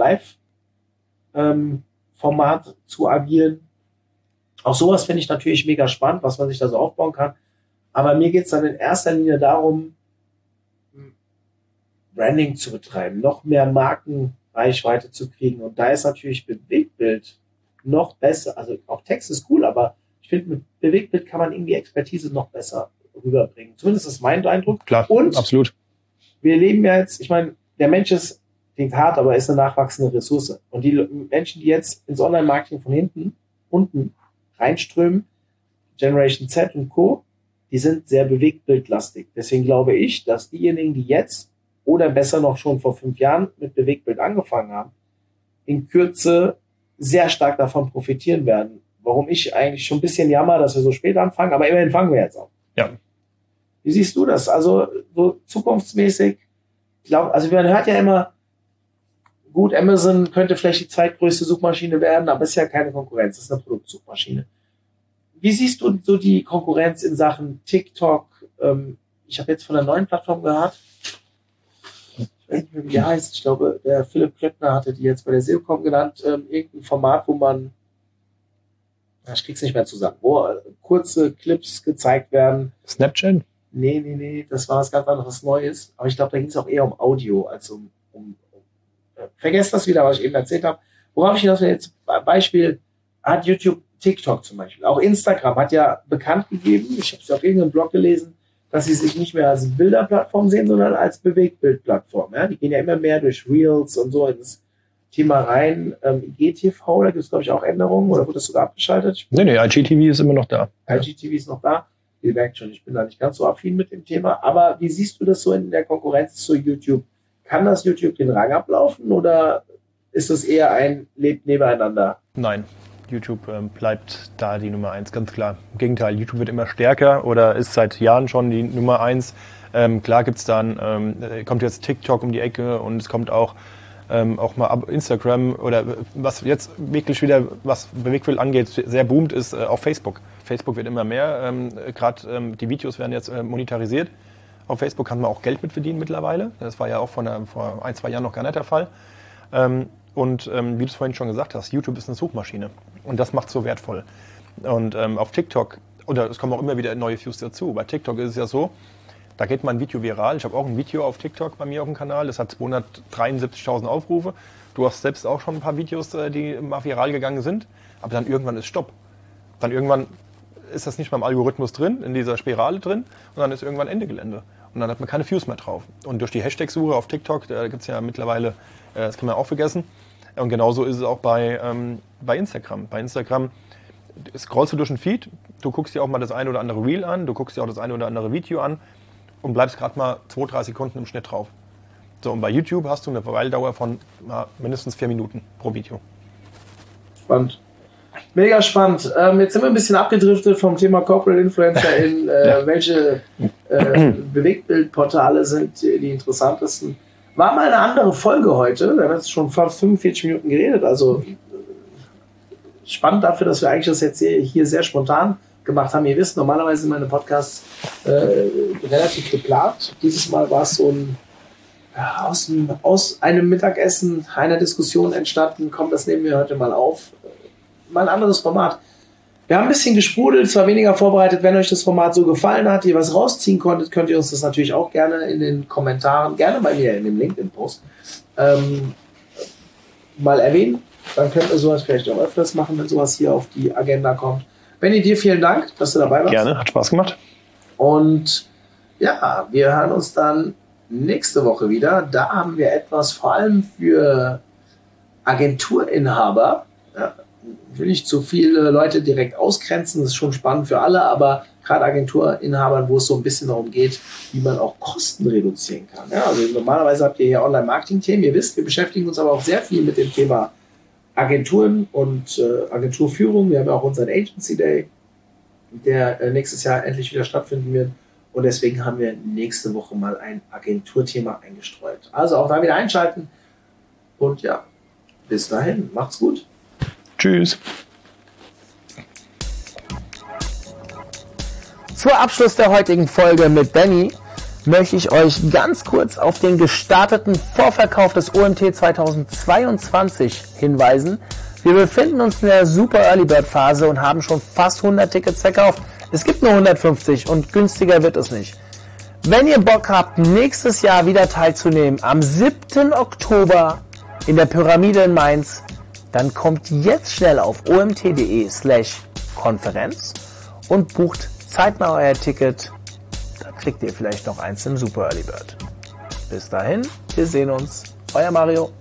Live-Format zu agieren. Auch sowas finde ich natürlich mega spannend, was man sich da so aufbauen kann. Aber mir geht es dann in erster Linie darum, Branding zu betreiben, noch mehr Markenreichweite zu kriegen. Und da ist natürlich Bewegtbild noch besser. Also auch Text ist cool, aber ich finde, mit Bewegtbild kann man irgendwie Expertise noch besser rüberbringen. Zumindest ist mein Eindruck. Klar, und absolut. Wir leben ja jetzt, ich meine, der Mensch klingt hart, aber ist eine nachwachsende Ressource. Und die Menschen, die jetzt ins Online-Marketing von unten reinströmen, Generation Z und Co., die sind sehr bewegtbildlastig. Deswegen glaube ich, dass diejenigen, die jetzt oder besser noch schon vor 5 Jahren mit Bewegtbild angefangen haben, in Kürze sehr stark davon profitieren werden. Warum ich eigentlich schon ein bisschen jammer, dass wir so spät anfangen, aber immerhin fangen wir jetzt auch. Ja. Wie siehst du das? Also so zukunftsmäßig, also man hört ja immer, gut, Amazon könnte vielleicht die zweitgrößte Suchmaschine werden, aber ist ja keine Konkurrenz, das ist eine Produktsuchmaschine. Wie siehst du so die Konkurrenz in Sachen TikTok? Ich habe jetzt von einer neuen Plattform gehört. Ich weiß nicht mehr, wie die heißt. Ich glaube, der Philipp Klöckner hatte die jetzt bei der SEOCom genannt. Irgendein Format, wo man, ich krieg's nicht mehr zusammen, wo kurze Clips gezeigt werden. Snapchat? Nee, das war was ganz anderes Neues. Aber ich glaube, da ging es auch eher um Audio als um vergesst das wieder, was ich eben erzählt habe. Worauf ich hinaus will, jetzt Beispiel, hat YouTube TikTok zum Beispiel. Auch Instagram hat ja bekannt gegeben, ich habe es auf irgendeinem Blog gelesen, dass sie sich nicht mehr als Bilderplattform sehen, sondern als Bewegtbildplattform. Ja? Die gehen ja immer mehr durch Reels und so ins Thema rein. IGTV, da gibt es, glaube ich, auch Änderungen, oder wurde das sogar abgeschaltet? Nee, IGTV ist immer noch da. IGTV ist noch da. Ihr merkt schon, ich bin da nicht ganz so affin mit dem Thema. Aber wie siehst du das so in der Konkurrenz zu YouTube? Kann das YouTube den Rang ablaufen oder ist es eher ein Lebt nebeneinander? Nein. YouTube bleibt da die Nummer 1, ganz klar. Im Gegenteil, YouTube wird immer stärker oder ist seit Jahren schon die Nummer 1. Klar gibt's dann, kommt jetzt TikTok um die Ecke und es kommt auch mal Instagram oder was jetzt wirklich wieder, was Bewegtbild angeht, sehr boomt, ist auf Facebook. Facebook wird immer mehr, gerade die Videos werden jetzt monetarisiert. Auf Facebook kann man auch Geld mit verdienen mittlerweile. Das war ja auch vor 1-2 Jahren noch gar nicht der Fall. Und wie du es vorhin schon gesagt hast, YouTube ist eine Suchmaschine. Und das macht es so wertvoll. Und auf TikTok, oder es kommen auch immer wieder neue Views dazu. Bei TikTok ist es ja so, da geht mein Video viral. Ich habe auch ein Video auf TikTok bei mir auf dem Kanal. Das hat 273.000 Aufrufe. Du hast selbst auch schon ein paar Videos, die mal viral gegangen sind. Aber dann irgendwann ist Stopp. Dann irgendwann ist das nicht mehr im Algorithmus drin, in dieser Spirale drin. Und dann ist irgendwann Ende Gelände. Und dann hat man keine Views mehr drauf. Und durch die Hashtag-Suche auf TikTok, da gibt es ja mittlerweile, das kann man auch vergessen. Und genauso ist es auch bei Instagram. Bei Instagram scrollst du durch den Feed, du guckst dir auch mal das eine oder andere Reel an, du guckst dir auch das eine oder andere Video an und bleibst gerade mal 2-3 Sekunden im Schnitt drauf. So, und bei YouTube hast du eine Verweildauer von mindestens 4 Minuten pro Video. Spannend. Mega spannend. Jetzt sind wir ein bisschen abgedriftet vom Thema Corporate Influencer in welche Bewegtbildportale sind die interessantesten. War mal eine andere Folge heute. Wir haben jetzt schon fast 45 Minuten geredet. Also spannend dafür, dass wir eigentlich das jetzt hier sehr spontan gemacht haben. Ihr wisst, normalerweise sind meine Podcasts relativ geplant. Dieses Mal war es so ein aus einem Mittagessen, einer Diskussion entstanden. Komm, das nehmen wir heute mal auf. Mal ein anderes Format. Wir haben ein bisschen gesprudelt, zwar weniger vorbereitet. Wenn euch das Format so gefallen hat, ihr was rausziehen konntet, könnt ihr uns das natürlich auch gerne in den Kommentaren, gerne bei mir in dem LinkedIn-Post mal erwähnen. Dann könnt ihr sowas vielleicht auch öfters machen, wenn sowas hier auf die Agenda kommt. Benni, dir vielen Dank, dass du dabei warst. Gerne, hat Spaß gemacht. Und ja, wir hören uns dann nächste Woche wieder. Da haben wir etwas vor allem für Agenturinhaber. Ja, will nicht zu viele Leute direkt ausgrenzen, das ist schon spannend für alle, aber gerade Agenturinhabern, wo es so ein bisschen darum geht, wie man auch Kosten reduzieren kann. Ja, also normalerweise habt ihr hier Online-Marketing-Themen, ihr wisst, wir beschäftigen uns aber auch sehr viel mit dem Thema Agenturen und Agenturführung. Wir haben ja auch unseren Agency Day, der nächstes Jahr endlich wieder stattfinden wird. Und deswegen haben wir nächste Woche mal ein Agenturthema eingestreut. Also auch da wieder einschalten. Und ja, bis dahin, macht's gut. Tschüss. Zum Abschluss der heutigen Folge mit Benni möchte ich euch ganz kurz auf den gestarteten Vorverkauf des OMT 2022 hinweisen. Wir befinden uns in der Super Early Bird Phase und haben schon fast 100 Tickets verkauft. Es gibt nur 150 und günstiger wird es nicht. Wenn ihr Bock habt, nächstes Jahr wieder teilzunehmen, am 7. Oktober in der Pyramide in Mainz, dann kommt jetzt schnell auf omt.de/Konferenz und bucht zeitnah euer Ticket. Dann kriegt ihr vielleicht noch eins im Super Early Bird. Bis dahin, wir sehen uns. Euer Mario.